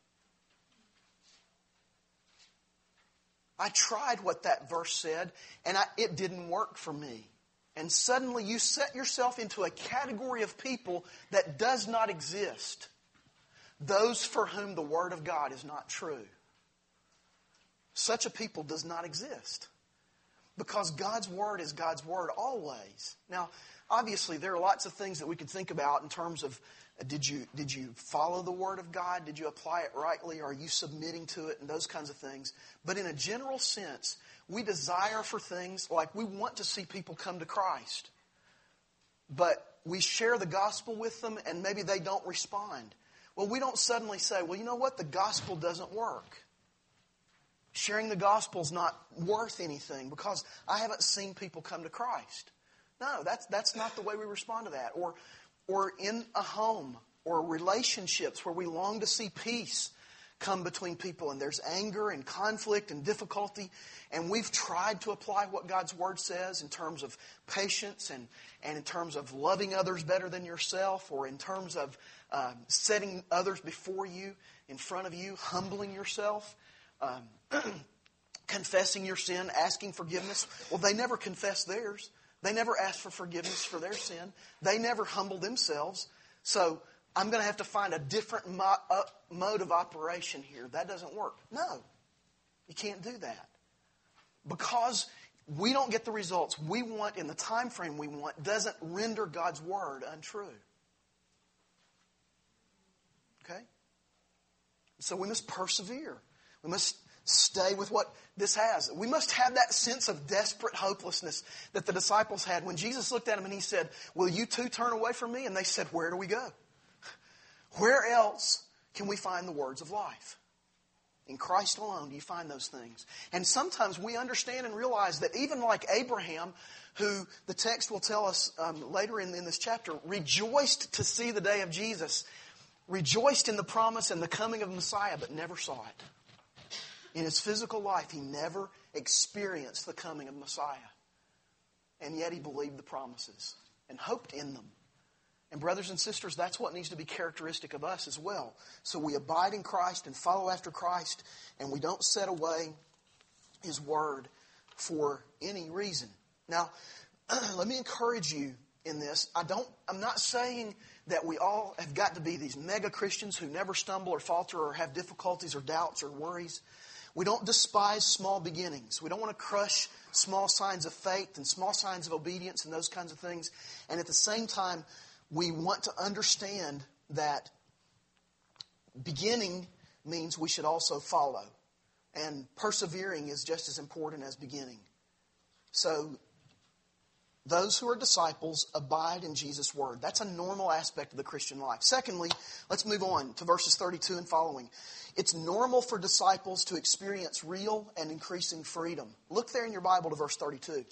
I tried what that verse said, and it didn't work for me. And suddenly you set yourself into a category of people that does not exist. Those for whom the Word of God is not true. Such a people does not exist. Because God's Word is God's Word always. Now, obviously, there are lots of things that we could think about in terms of did you follow the Word of God? Did you apply it rightly? Are you submitting to it? And those kinds of things. But in a general sense, we desire for things like we want to see people come to Christ. But we share the gospel with them and maybe they don't respond. Well, we don't suddenly say, well, you know what? The gospel doesn't work. Sharing the gospel is not worth anything because I haven't seen people come to Christ. No, that's not the way we respond to that. Or in a home, or relationships where we long to see peace come between people, and there's anger and conflict and difficulty, and we've tried to apply what God's Word says in terms of patience and in terms of loving others better than yourself, or in terms of setting others before you, in front of you, humbling yourself, confessing your sin, asking forgiveness. Well, they never confessed theirs. They never asked for forgiveness for their sin. They never humbled themselves. So I'm going to have to find a different mode of operation here. That doesn't work. No, you can't do that. Because we don't get the results we want in the time frame we want doesn't render God's Word untrue. Okay? So we must persevere. We must stay with what this has. We must have that sense of desperate hopelessness that the disciples had when Jesus looked at them and He said, "Will you too turn away from me?" And they said, "Where do we go? Where else can we find the words of life? In Christ alone do you find those things." And sometimes we understand and realize that even like Abraham, who the text will tell us later in this chapter, rejoiced to see the day of Jesus, rejoiced in the promise and the coming of the Messiah, but never saw it. In his physical life, he never experienced the coming of Messiah. And yet he believed the promises and hoped in them. And brothers and sisters, that's what needs to be characteristic of us as well. So we abide in Christ and follow after Christ, and we don't set away His Word for any reason. Now, let me encourage you in this. I'm not saying that we all have got to be these mega Christians who never stumble or falter or have difficulties or doubts or worries. We don't despise small beginnings. We don't want to crush small signs of faith and small signs of obedience and those kinds of things. And at the same time, we want to understand that beginning means we should also follow. And persevering is just as important as beginning. So, those who are disciples abide in Jesus' Word. That's a normal aspect of the Christian life. Secondly, let's move on to verses 32 and following. It's normal for disciples to experience real and increasing freedom. Look there in your Bible to verse 32.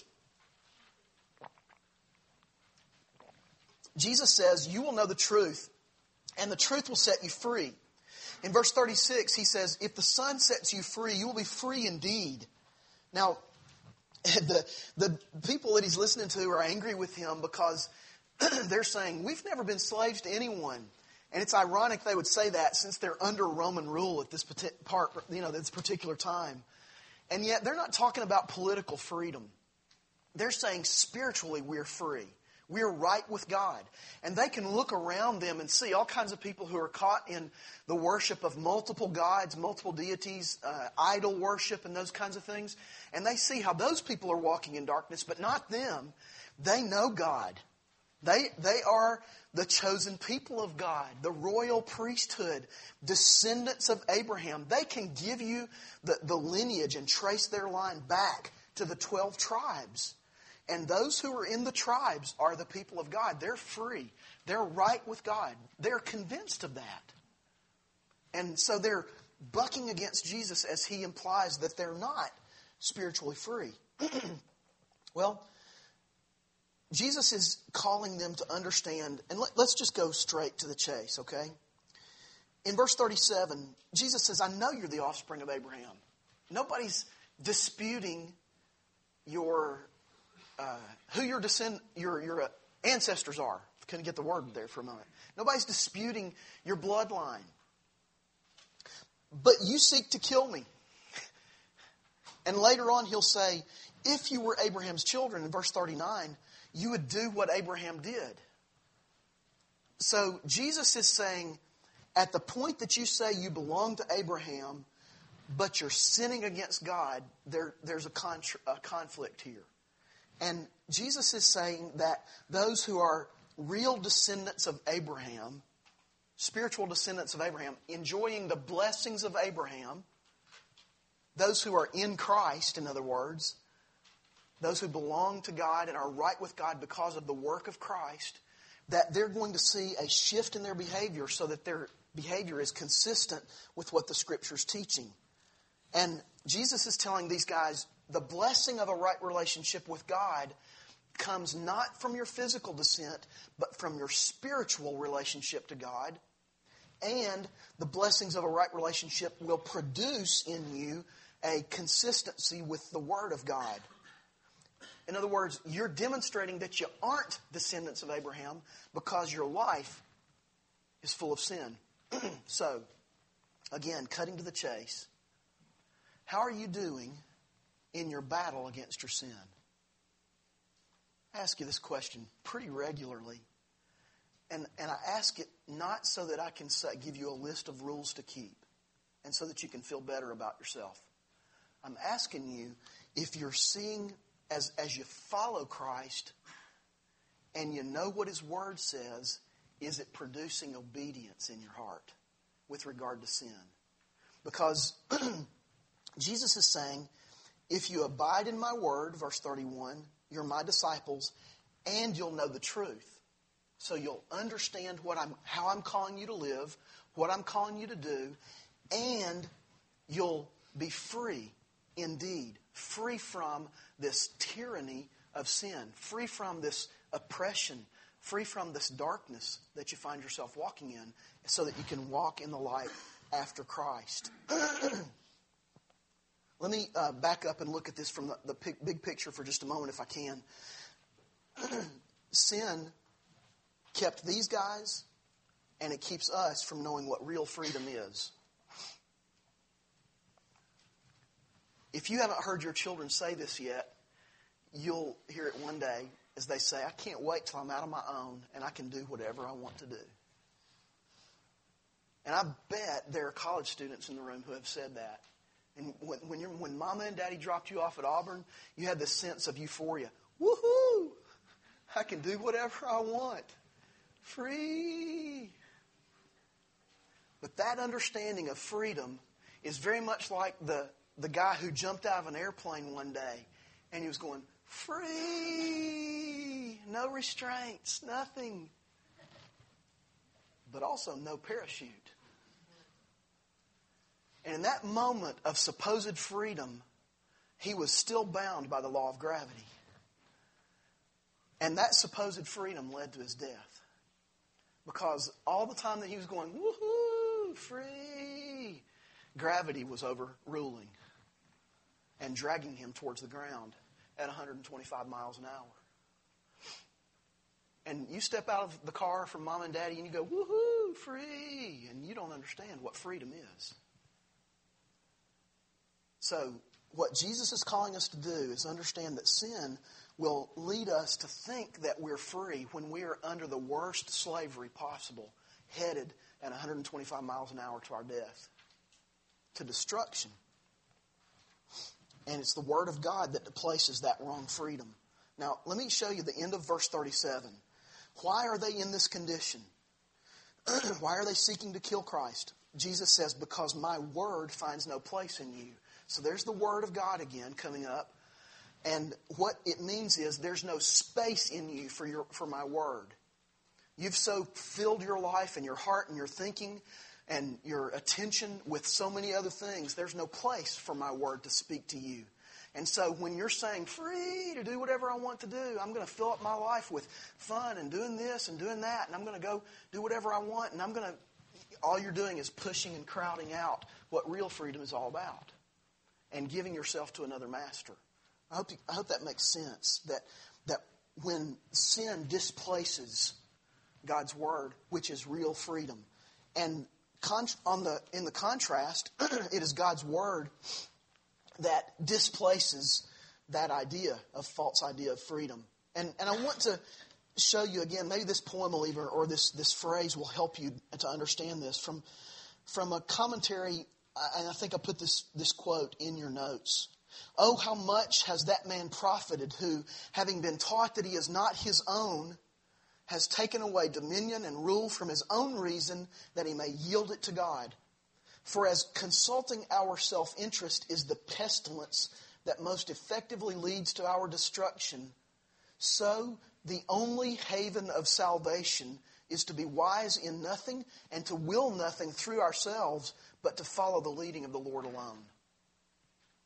Jesus says, "You will know the truth, and the truth will set you free." In verse 36, He says, "If the Son sets you free, you will be free indeed." Now, the people that He's listening to are angry with Him because they're saying, "We've never been slaves to anyone." And it's ironic they would say that since they're under Roman rule at this particular time. And yet they're not talking about political freedom. They're saying spiritually we're free. We're right with God. And they can look around them and see all kinds of people who are caught in the worship of multiple gods, multiple deities, idol worship and those kinds of things. And they see how those people are walking in darkness, but not them. They know God. They are the chosen people of God, the royal priesthood, descendants of Abraham. They can give you the lineage and trace their line back to the 12 tribes. And those who are in the tribes are the people of God. They're free. They're right with God. They're convinced of that. And so they're bucking against Jesus as He implies that they're not spiritually free. Well, Jesus is calling them to understand, and let's just go straight to the chase, okay? In verse 37, Jesus says, "I know you're the offspring of Abraham." Nobody's disputing who your ancestors are. Couldn't get the word there for a moment. Nobody's disputing your bloodline. But you seek to kill me. And later on He'll say, if you were Abraham's children, in verse 39, you would do what Abraham did. So Jesus is saying, at the point that you say you belong to Abraham, but you're sinning against God, there's a conflict here. And Jesus is saying that those who are real descendants of Abraham, spiritual descendants of Abraham, enjoying the blessings of Abraham, those who are in Christ, in other words, those who belong to God and are right with God because of the work of Christ, that they're going to see a shift in their behavior so that their behavior is consistent with what the Scripture's teaching. And Jesus is telling these guys the blessing of a right relationship with God comes not from your physical descent, but from your spiritual relationship to God. And the blessings of a right relationship will produce in you a consistency with the Word of God. In other words, you're demonstrating that you aren't descendants of Abraham because your life is full of sin. So, again, cutting to the chase, how are you doing in your battle against your sin? I ask you this question pretty regularly. And I ask it not so that I can give you a list of rules to keep and so that you can feel better about yourself. I'm asking you if you're seeing, as you follow Christ and you know what His Word says, is it producing obedience in your heart with regard to sin? Because Jesus is saying, if you abide in my Word, verse 31, you're my disciples, and you'll know the truth. So you'll understand how I'm calling you to live, what I'm calling you to do, and you'll be free indeed. Free from this tyranny of sin. Free from this oppression. Free from this darkness that you find yourself walking in, so that you can walk in the light after Christ. Let me back up and look at this from the big picture for just a moment if I can. Sin kept these guys, and it keeps us from knowing what real freedom is. If you haven't heard your children say this yet, you'll hear it one day as they say, I can't wait till I'm out on my own and I can do whatever I want to do. And I bet there are college students in the room who have said that. And when Mama and Daddy dropped you off at Auburn, you had this sense of euphoria. Woohoo! I can do whatever I want. Free. But that understanding of freedom is very much like the guy who jumped out of an airplane one day and he was going, free! No restraints, nothing. But also no parachute. And in that moment of supposed freedom, he was still bound by the law of gravity. And that supposed freedom led to his death. Because all the time that he was going, woohoo, free, gravity was overruling and dragging him towards the ground at 125 miles an hour. And you step out of the car from Mom and Daddy and you go, woohoo, free, and you don't understand what freedom is. So what Jesus is calling us to do is understand that sin will lead us to think that we're free when we are under the worst slavery possible, headed at 125 miles an hour to our death, to destruction. And it's the Word of God that displaces that wrong freedom. Now, let me show you the end of verse 37. Why are they in this condition? Why are they seeking to kill Christ? Jesus says, because my Word finds no place in you. So there's the Word of God again coming up. And what it means is there's no space in you for my Word. You've so filled your life and your heart and your thinking and your attention with so many other things. There's no place for my Word to speak to you. And so when you're saying, free to do whatever I want to do, I'm going to fill up my life with fun and doing this and doing that, and I'm going to go do whatever I want, and all you're doing is pushing and crowding out what real freedom is all about and giving yourself to another master. I hope that makes sense, that when sin displaces God's Word, which is real freedom, and in the contrast, it is God's Word that displaces that idea of false idea of freedom. And I want to show you again, maybe this poem will even, or this phrase will help you to understand this from a commentary, and I think I put this quote in your notes. Oh, how much has that man profited who, having been taught that he is not his own, has taken away dominion and rule from his own reason that he may yield it to God. For as consulting our self-interest is the pestilence that most effectively leads to our destruction, so the only haven of salvation is to be wise in nothing and to will nothing through ourselves, but to follow the leading of the Lord alone.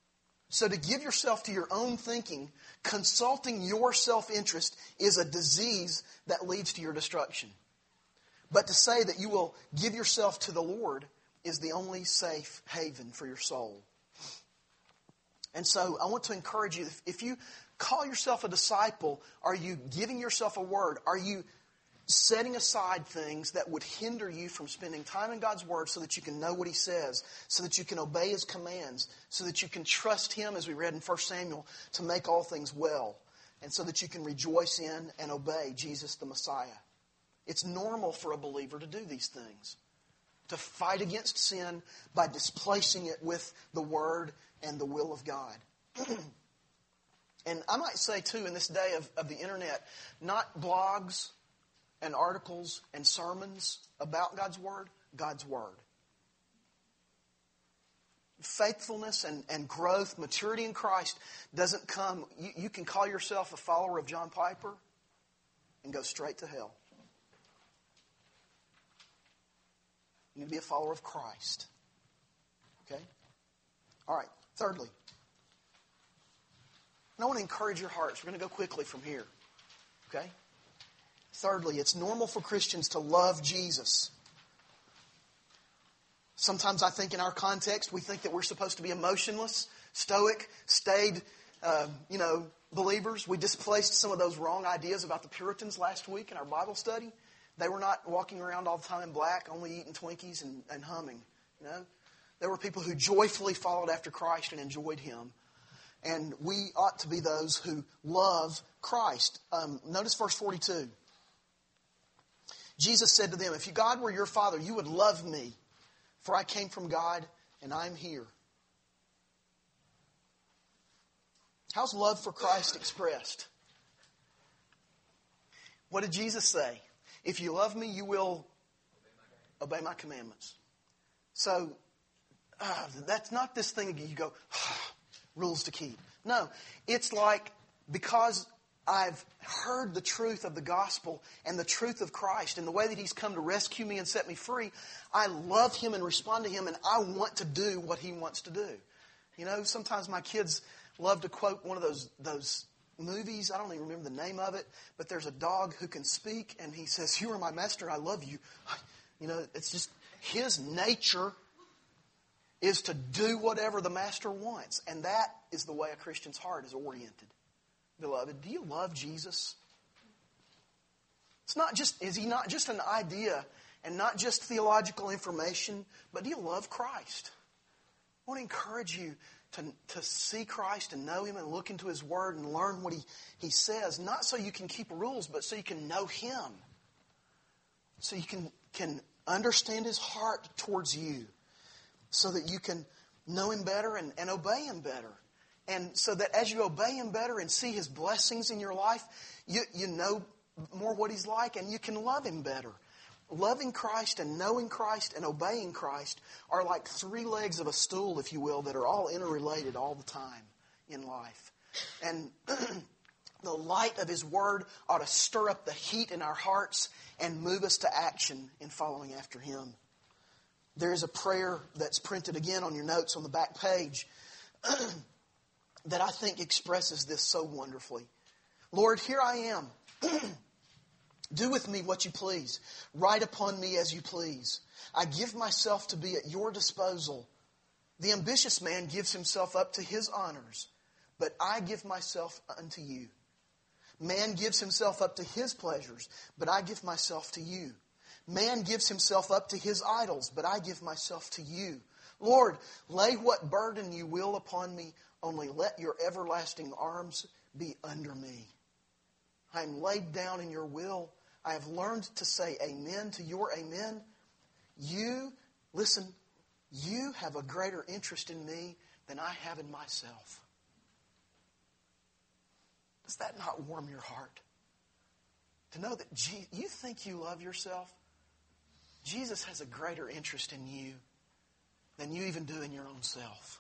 So to give yourself to your own thinking, consulting your self-interest, is a disease that leads to your destruction. But to say that you will give yourself to the Lord is the only safe haven for your soul. And so I want to encourage you, if you call yourself a disciple, are you giving yourself a word? Are you setting aside things that would hinder you from spending time in God's Word so that you can know what He says, so that you can obey His commands, so that you can trust Him, as we read in 1 Samuel, to make all things well, and so that you can rejoice in and obey Jesus the Messiah? It's normal for a believer to do these things, to fight against sin by displacing it with the Word and the will of God. And I might say, too, in this day of the Internet, not blogs and articles and sermons about God's Word, God's Word. Faithfulness and growth, maturity in Christ doesn't come. You can call yourself a follower of John Piper and go straight to hell. You need to be a follower of Christ. Okay? All right. Thirdly, and I want to encourage your hearts. We're going to go quickly from here. Okay? Thirdly, it's normal for Christians to love Jesus. Sometimes I think in our context, we think that we're supposed to be emotionless, stoic, staid, believers. We displaced some of those wrong ideas about the Puritans last week in our Bible study. They were not walking around all the time in black, only eating Twinkies and humming. There were people who joyfully followed after Christ and enjoyed Him. And we ought to be those who love Christ. Notice verse 42. Jesus said to them, if God were your Father, you would love me, for I came from God and I'm here. How's love for Christ expressed? What did Jesus say? If you love me, you will obey my commandments. So, that's not this thing you go, rules to keep. No, it's like, because I've heard the truth of the gospel and the truth of Christ and the way that He's come to rescue me and set me free, I love Him and respond to Him, and I want to do what He wants to do. Sometimes my kids love to quote one of those movies. I don't even remember the name of it, but there's a dog who can speak, and he says, you are my master, I love you. It's just his nature is to do whatever the master wants. And that is the way a Christian's heart is oriented. Beloved, do you love Jesus? Is He not just an idea and not just theological information, but do you love Christ? I want to encourage you to see Christ and know Him and look into His Word and learn what He says, not so you can keep rules, but so you can know Him. So you can understand His heart towards you, so that you can know Him better and obey Him better. And so that as you obey Him better and see His blessings in your life, you know more what He's like, and you can love Him better. Loving Christ and knowing Christ and obeying Christ are like three legs of a stool, if you will, that are all interrelated all the time in life. And the light of His Word ought to stir up the heat in our hearts and move us to action in following after Him. There is a prayer that's printed again on your notes on the back page that I think expresses this so wonderfully. Lord, here I am. Do with me what you please. Write upon me as you please. I give myself to be at your disposal. The ambitious man gives himself up to his honors, but I give myself unto you. Man gives himself up to his pleasures, but I give myself to you. Man gives himself up to his idols, but I give myself to you. Lord, lay what burden you will upon me, only let your everlasting arms be under me. I am laid down in your will. I have learned to say amen to your amen. You have a greater interest in me than I have in myself. Does that not warm your heart? To know that you think you love yourself? Jesus has a greater interest in you than you even do in your own self.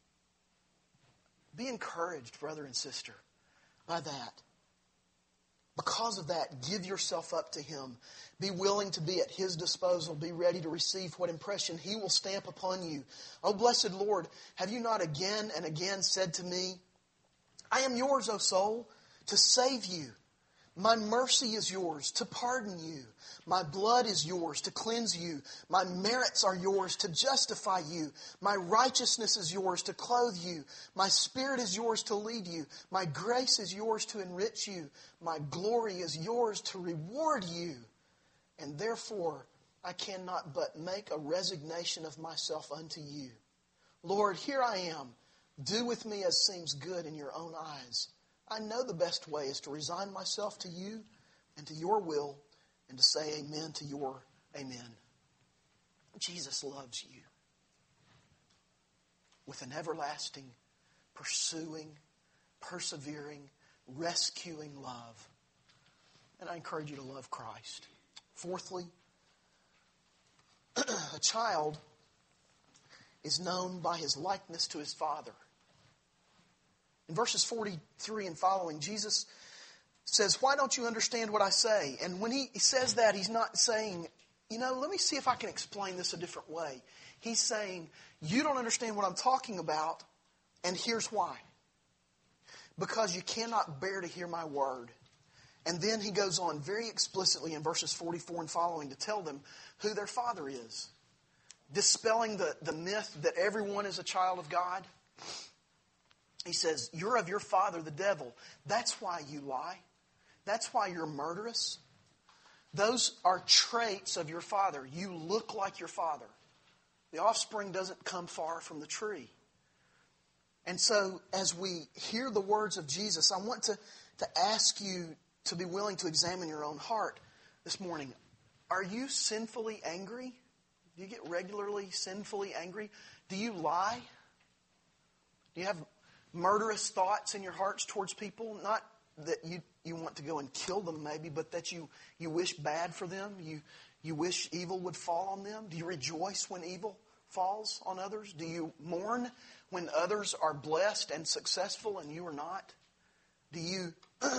Be encouraged, brother and sister, by that. Because of that, give yourself up to Him. Be willing to be at His disposal. Be ready to receive what impression He will stamp upon you. Oh, blessed Lord, have you not again and again said to me, I am yours, O soul, to save you. My mercy is yours to pardon you. My blood is yours to cleanse you. My merits are yours to justify you. My righteousness is yours to clothe you. My spirit is yours to lead you. My grace is yours to enrich you. My glory is yours to reward you. And therefore, I cannot but make a resignation of myself unto you. Lord, here I am. Do with me as seems good in your own eyes. I know the best way is to resign myself to you and to your will and to say amen to your amen. Jesus loves you with an everlasting, pursuing, persevering, rescuing love. And I encourage you to love Christ. Fourthly, a child is known by his likeness to his father. In verses 43 and following, Jesus says, why don't you understand what I say? And when he says that, he's not saying, let me see if I can explain this a different way. He's saying, you don't understand what I'm talking about, and here's why. Because you cannot bear to hear my word. And then he goes on very explicitly in verses 44 and following to tell them who their father is. Dispelling the myth that everyone is a child of God. He says, you're of your father, the devil. That's why you lie. That's why you're murderous. Those are traits of your father. You look like your father. The offspring doesn't come far from the tree. And so, as we hear the words of Jesus, I want to ask you to be willing to examine your own heart this morning. Are you sinfully angry? Do you get regularly sinfully angry? Do you lie? Do you have murderous thoughts in your hearts towards people? Not that you want to go and kill them maybe, but that you wish bad for them. You wish evil would fall on them. Do you rejoice when evil falls on others? Do you mourn when others are blessed and successful and you are not? Do you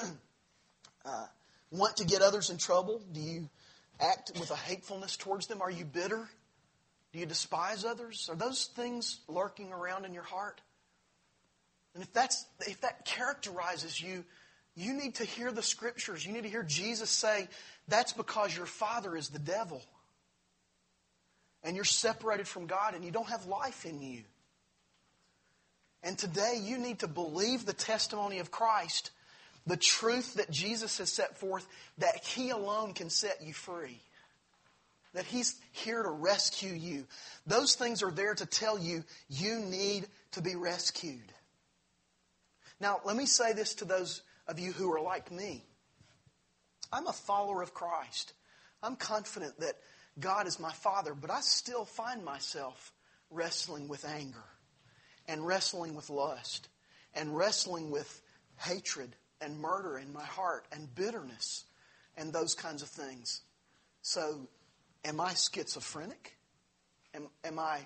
want to get others in trouble? Do you act with a hatefulness towards them? Are you bitter? Do you despise others? Are those things lurking around in your heart? And if that characterizes you, you need to hear the Scriptures. You need to hear Jesus say, that's because your father is the devil. And you're separated from God and you don't have life in you. And today you need to believe the testimony of Christ, the truth that Jesus has set forth, that He alone can set you free. That He's here to rescue you. Those things are there to tell you you need to be rescued. Now, let me say this to those of you who are like me. I'm a follower of Christ. I'm confident that God is my Father, but I still find myself wrestling with anger and wrestling with lust and wrestling with hatred and murder in my heart and bitterness and those kinds of things. So, am I schizophrenic? Am I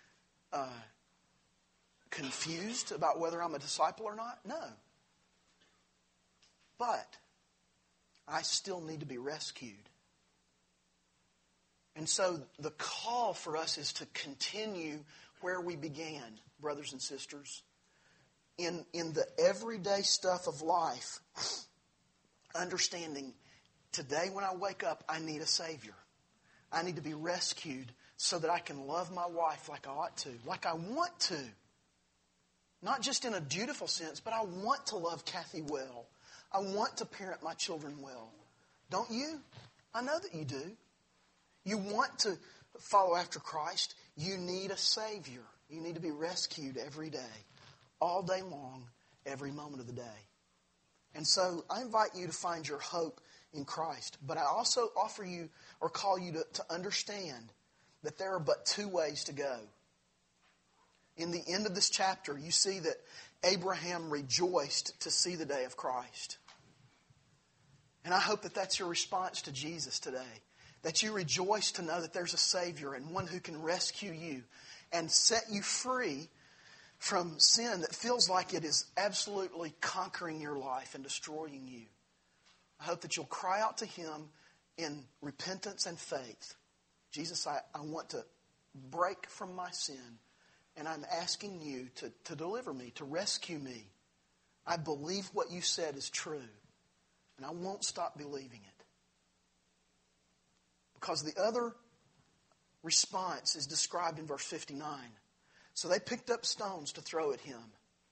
confused about whether I'm a disciple or not? No. But I still need to be rescued. And so the call for us is to continue where we began, brothers and sisters. In the everyday stuff of life, understanding today when I wake up, I need a Savior. I need to be rescued so that I can love my wife like I ought to, like I want to. Not just in a dutiful sense, but I want to love Kathy well. I want to parent my children well. Don't you? I know that you do. You want to follow after Christ. You need a Savior. You need to be rescued every day, all day long, every moment of the day. And so I invite you to find your hope in Christ. But I also offer you or call you to understand that there are but two ways to go. In the end of this chapter, you see that Abraham rejoiced to see the day of Christ. And I hope that that's your response to Jesus today. That you rejoice to know that there's a Savior and one who can rescue you and set you free from sin that feels like it is absolutely conquering your life and destroying you. I hope that you'll cry out to Him in repentance and faith. Jesus, I want to break from my sin, and I'm asking you to deliver me, to rescue me. I believe what you said is true, and I won't stop believing it. Because the other response is described in verse 59. So they picked up stones to throw at him.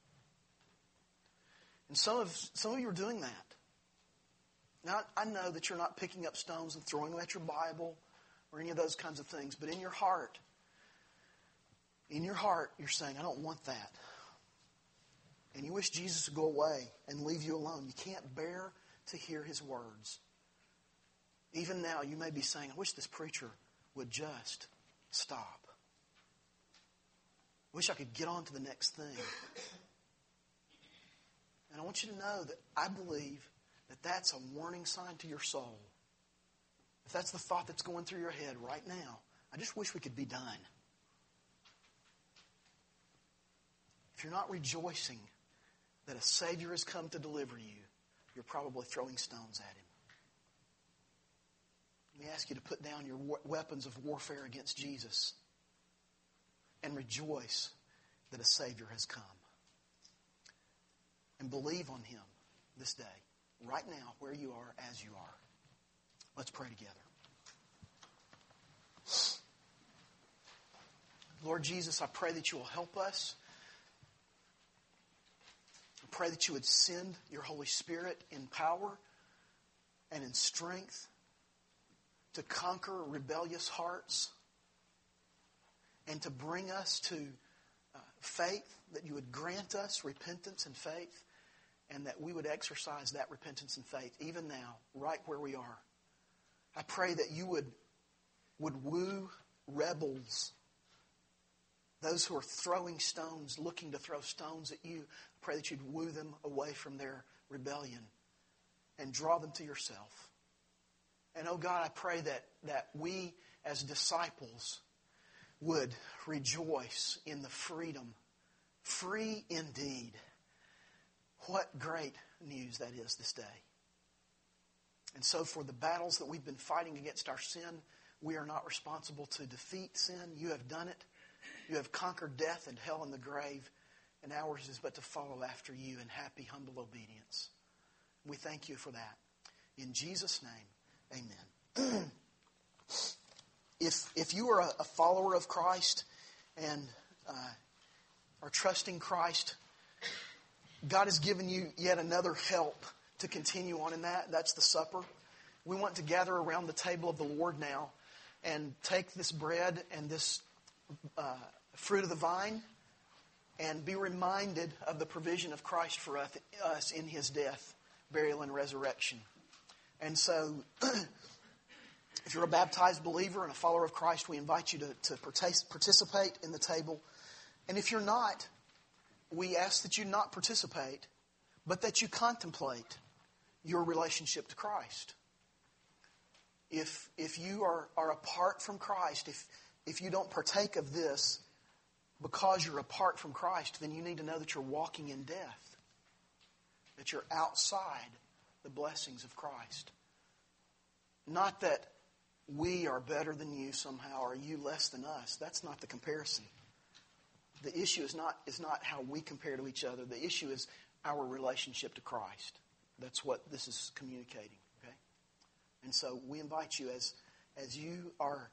And some of you are doing that. Now, I know that you're not picking up stones and throwing them at your Bible or any of those kinds of things, but in your heart, you're saying, I don't want that. And you wish Jesus would go away and leave you alone. You can't bear to hear His words. Even now, you may be saying, I wish this preacher would just stop. I wish I could get on to the next thing. And I want you to know that I believe that that's a warning sign to your soul. If that's the thought that's going through your head right now, I just wish we could be done. If you're not rejoicing that a Savior has come to deliver you, you're probably throwing stones at Him. Let me ask you to put down your weapons of warfare against Jesus and rejoice that a Savior has come. And believe on Him this day, right now, where you are, as you are. Let's pray together. Lord Jesus, I pray that you will help us. I pray that you would send your Holy Spirit in power and in strength to conquer rebellious hearts and to bring us to faith, that you would grant us repentance and faith, and that we would exercise that repentance and faith even now, right where we are. I pray that you would woo rebels, those who are throwing stones, looking to throw stones at you. I pray that you'd woo them away from their rebellion and draw them to yourself. And oh God, I pray that we as disciples would rejoice in the freedom. Free indeed. What great news that is this day. And so for the battles that we've been fighting against our sin, we are not responsible to defeat sin. You have done it. You have conquered death and hell and the grave. And ours is but to follow after you in happy, humble obedience. We thank you for that. In Jesus' name, amen. If you are a follower of Christ and are trusting Christ, God has given you yet another help to continue on in that. That's the supper. We want to gather around the table of the Lord now and take this bread and this fruit of the vine and be reminded of the provision of Christ for us in His death, burial, and resurrection. And so, if you're a baptized believer and a follower of Christ, we invite you to participate in the table. And if you're not, we ask that you not participate, but that you contemplate your relationship to Christ. If you are apart from Christ, if you don't partake of this because you're apart from Christ, then you need to know that you're walking in death, that you're outside the blessings of Christ. Not that we are better than you somehow or you less than us. That's not the comparison. The issue is not how we compare to each other. The issue is our relationship to Christ. That's what this is communicating. Okay? And so we invite you as you are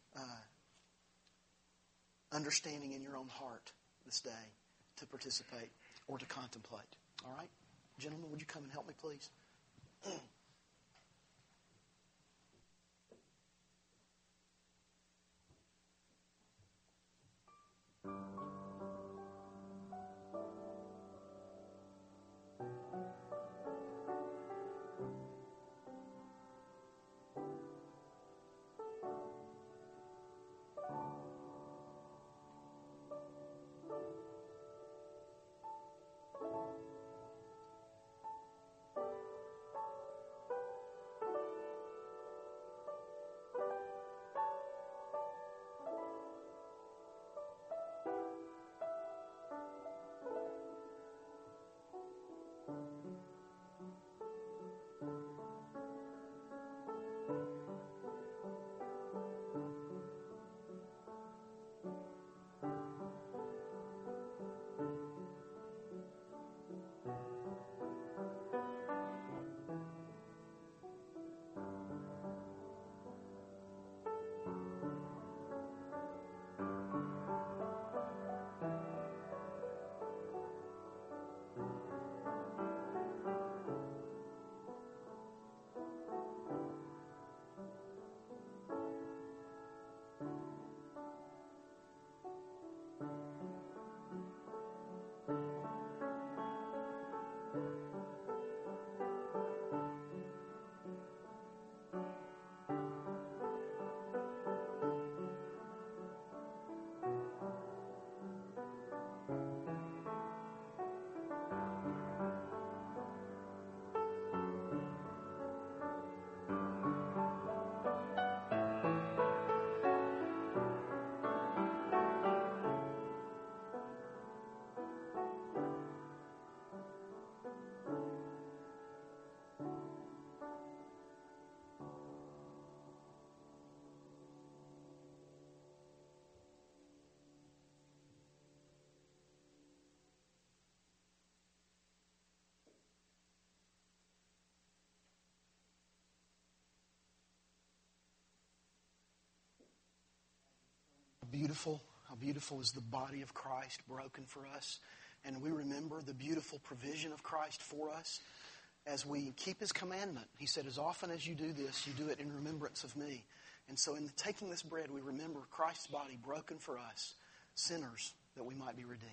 understanding in your own heart this day to participate or to contemplate. All right? Gentlemen, would you come and help me, please? beautiful. How beautiful is the body of Christ broken for us. And we remember the beautiful provision of Christ for us as we keep His commandment. He said, as often as you do this, you do it in remembrance of me. And so in taking this bread, we remember Christ's body broken for us, sinners, that we might be redeemed.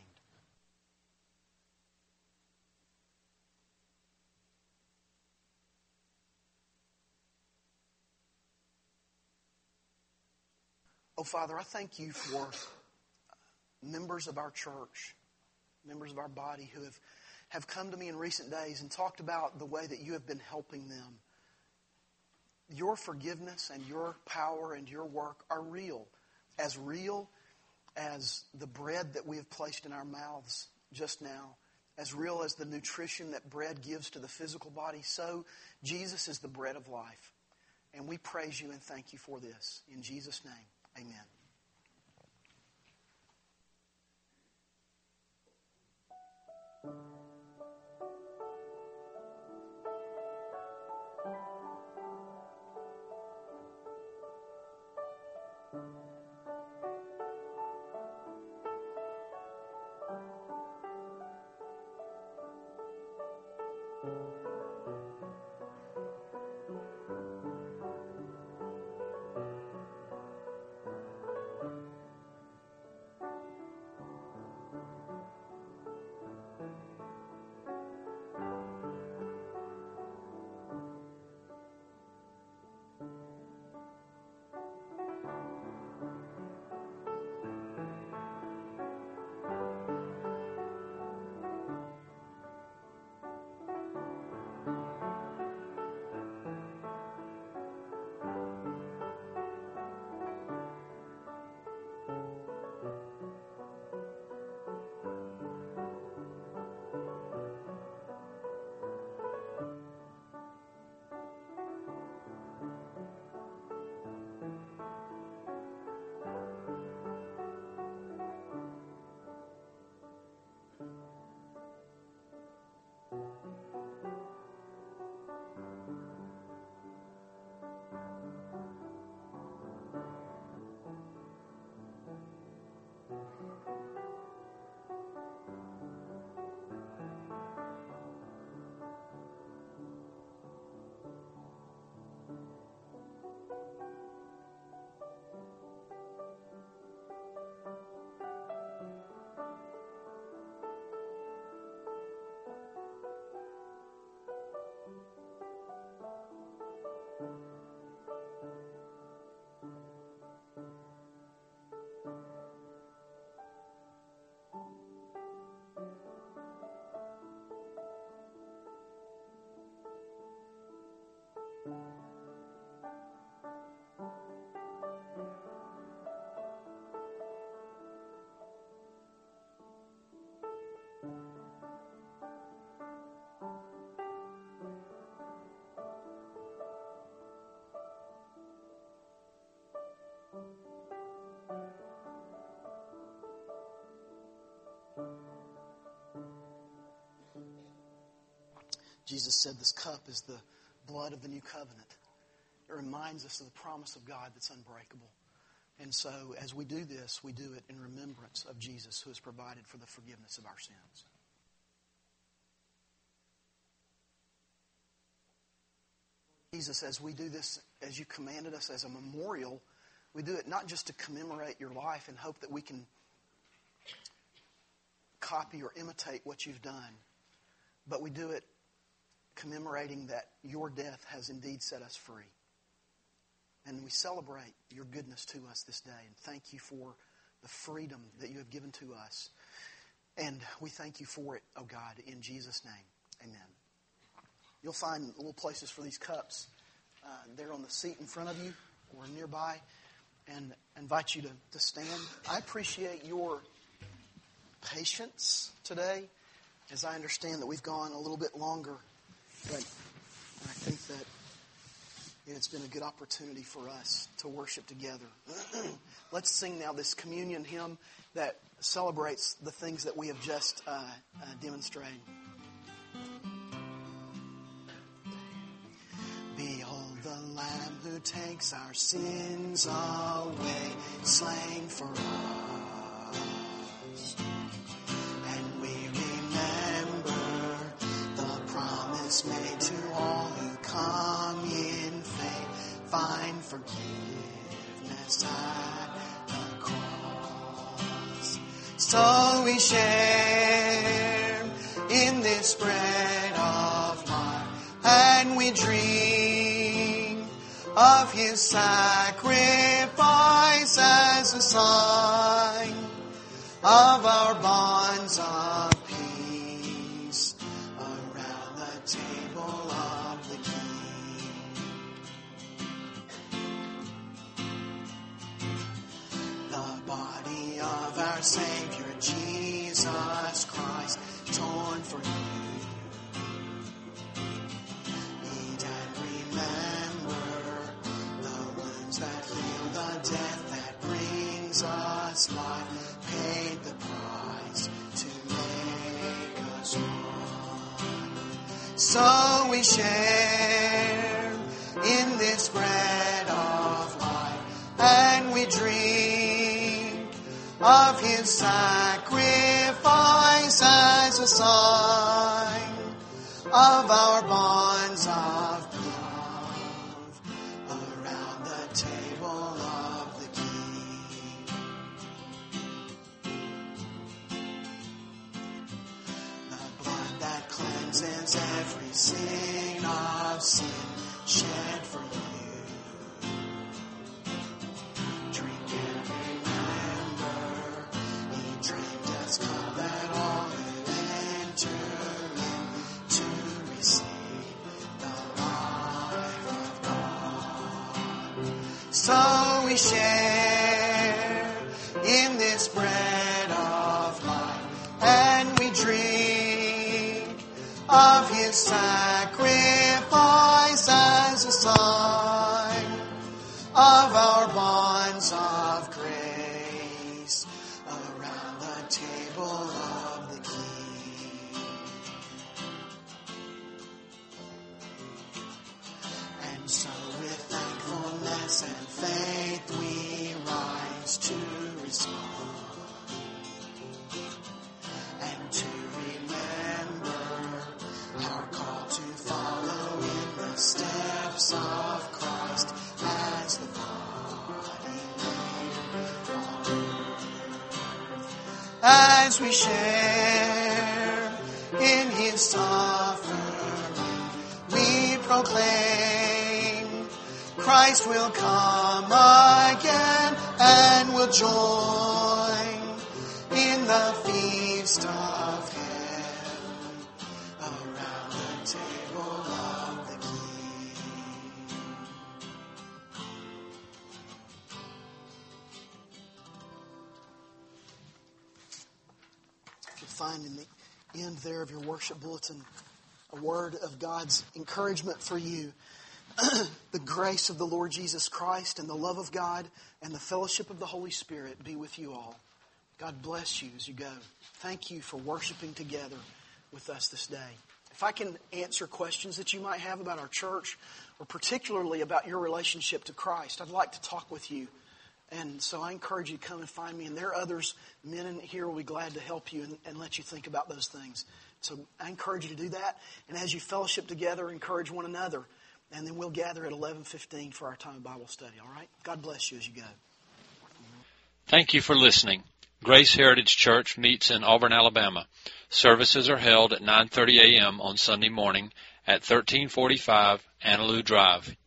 Oh, Father, I thank you for members of our church, members of our body who have come to me in recent days and talked about the way that you have been helping them. Your forgiveness and your power and your work are real as the bread that we have placed in our mouths just now, as real as the nutrition that bread gives to the physical body. So Jesus is the bread of life. And we praise you and thank you for this. In Jesus' name, amen. Jesus said this cup is the blood of the new covenant. It reminds us of the promise of God that's unbreakable. And so as we do this, we do it in remembrance of Jesus who has provided for the forgiveness of our sins. Jesus, as we do this, as you commanded us as a memorial, we do it not just to commemorate your life and hope that we can copy or imitate what you've done, but we do it commemorating that your death has indeed set us free. And we celebrate your goodness to us this day and thank you for the freedom that you have given to us. And we thank you for it, oh God, in Jesus' name. Amen. You'll find little places for these cups. They're on the seat in front of you or nearby. And I invite you to stand. I appreciate your patience today, as I understand that we've gone a little bit longer. But I think that it's been a good opportunity for us to worship together. Let's sing now this communion hymn that celebrates the things that we have just demonstrated. Behold the Lamb who takes our sins away, slain for us. And we remember the promise made to all who come in faith, find forgiveness at the cross. So we share in this bread of life, and we dream of His sacrifice as a sign of our bonds of peace around the table of the King. The body of our Savior Jesus Christ, torn for you. Eat and remember the wounds that heal, the death that brings us life, paid the price to make us one. So we share in this bread of life, and we drink of His sacrifice as a sign of our bonds of love around the table of the King. The blood that cleanses every sin of sin, shed for you. Drink and remember, He drank death's cup that all who enter in to receive the life of God. So we share in this bread of life, and we drink of His sacrifice as a sign of our bonds of grace around the table of the King. And so with thankfulness and faith we rise to respond and to remember our call to follow in the steps of Christ as the body laid on earth. As we share in His suffering, we proclaim Christ will come again and will join in the feast of heaven around the table of the King. You'll find in the end there of your worship bulletin a word of God's encouragement for you. The grace of the Lord Jesus Christ and the love of God and the fellowship of the Holy Spirit be with you all. God bless you as you go. Thank you for worshiping together with us this day. If I can answer questions that you might have about our church, or particularly about your relationship to Christ, I'd like to talk with you. And so I encourage you to come and find me. And there are others, men in here, will be glad to help you and let you think about those things. So I encourage you to do that. And as you fellowship together, encourage one another. And then we'll gather at 11:15 for our time of Bible study, all right? God bless you as you go. Thank you for listening. Grace Heritage Church meets in Auburn, Alabama. Services are held at 9:30 a.m. on Sunday morning at 1345 Annaloo Drive,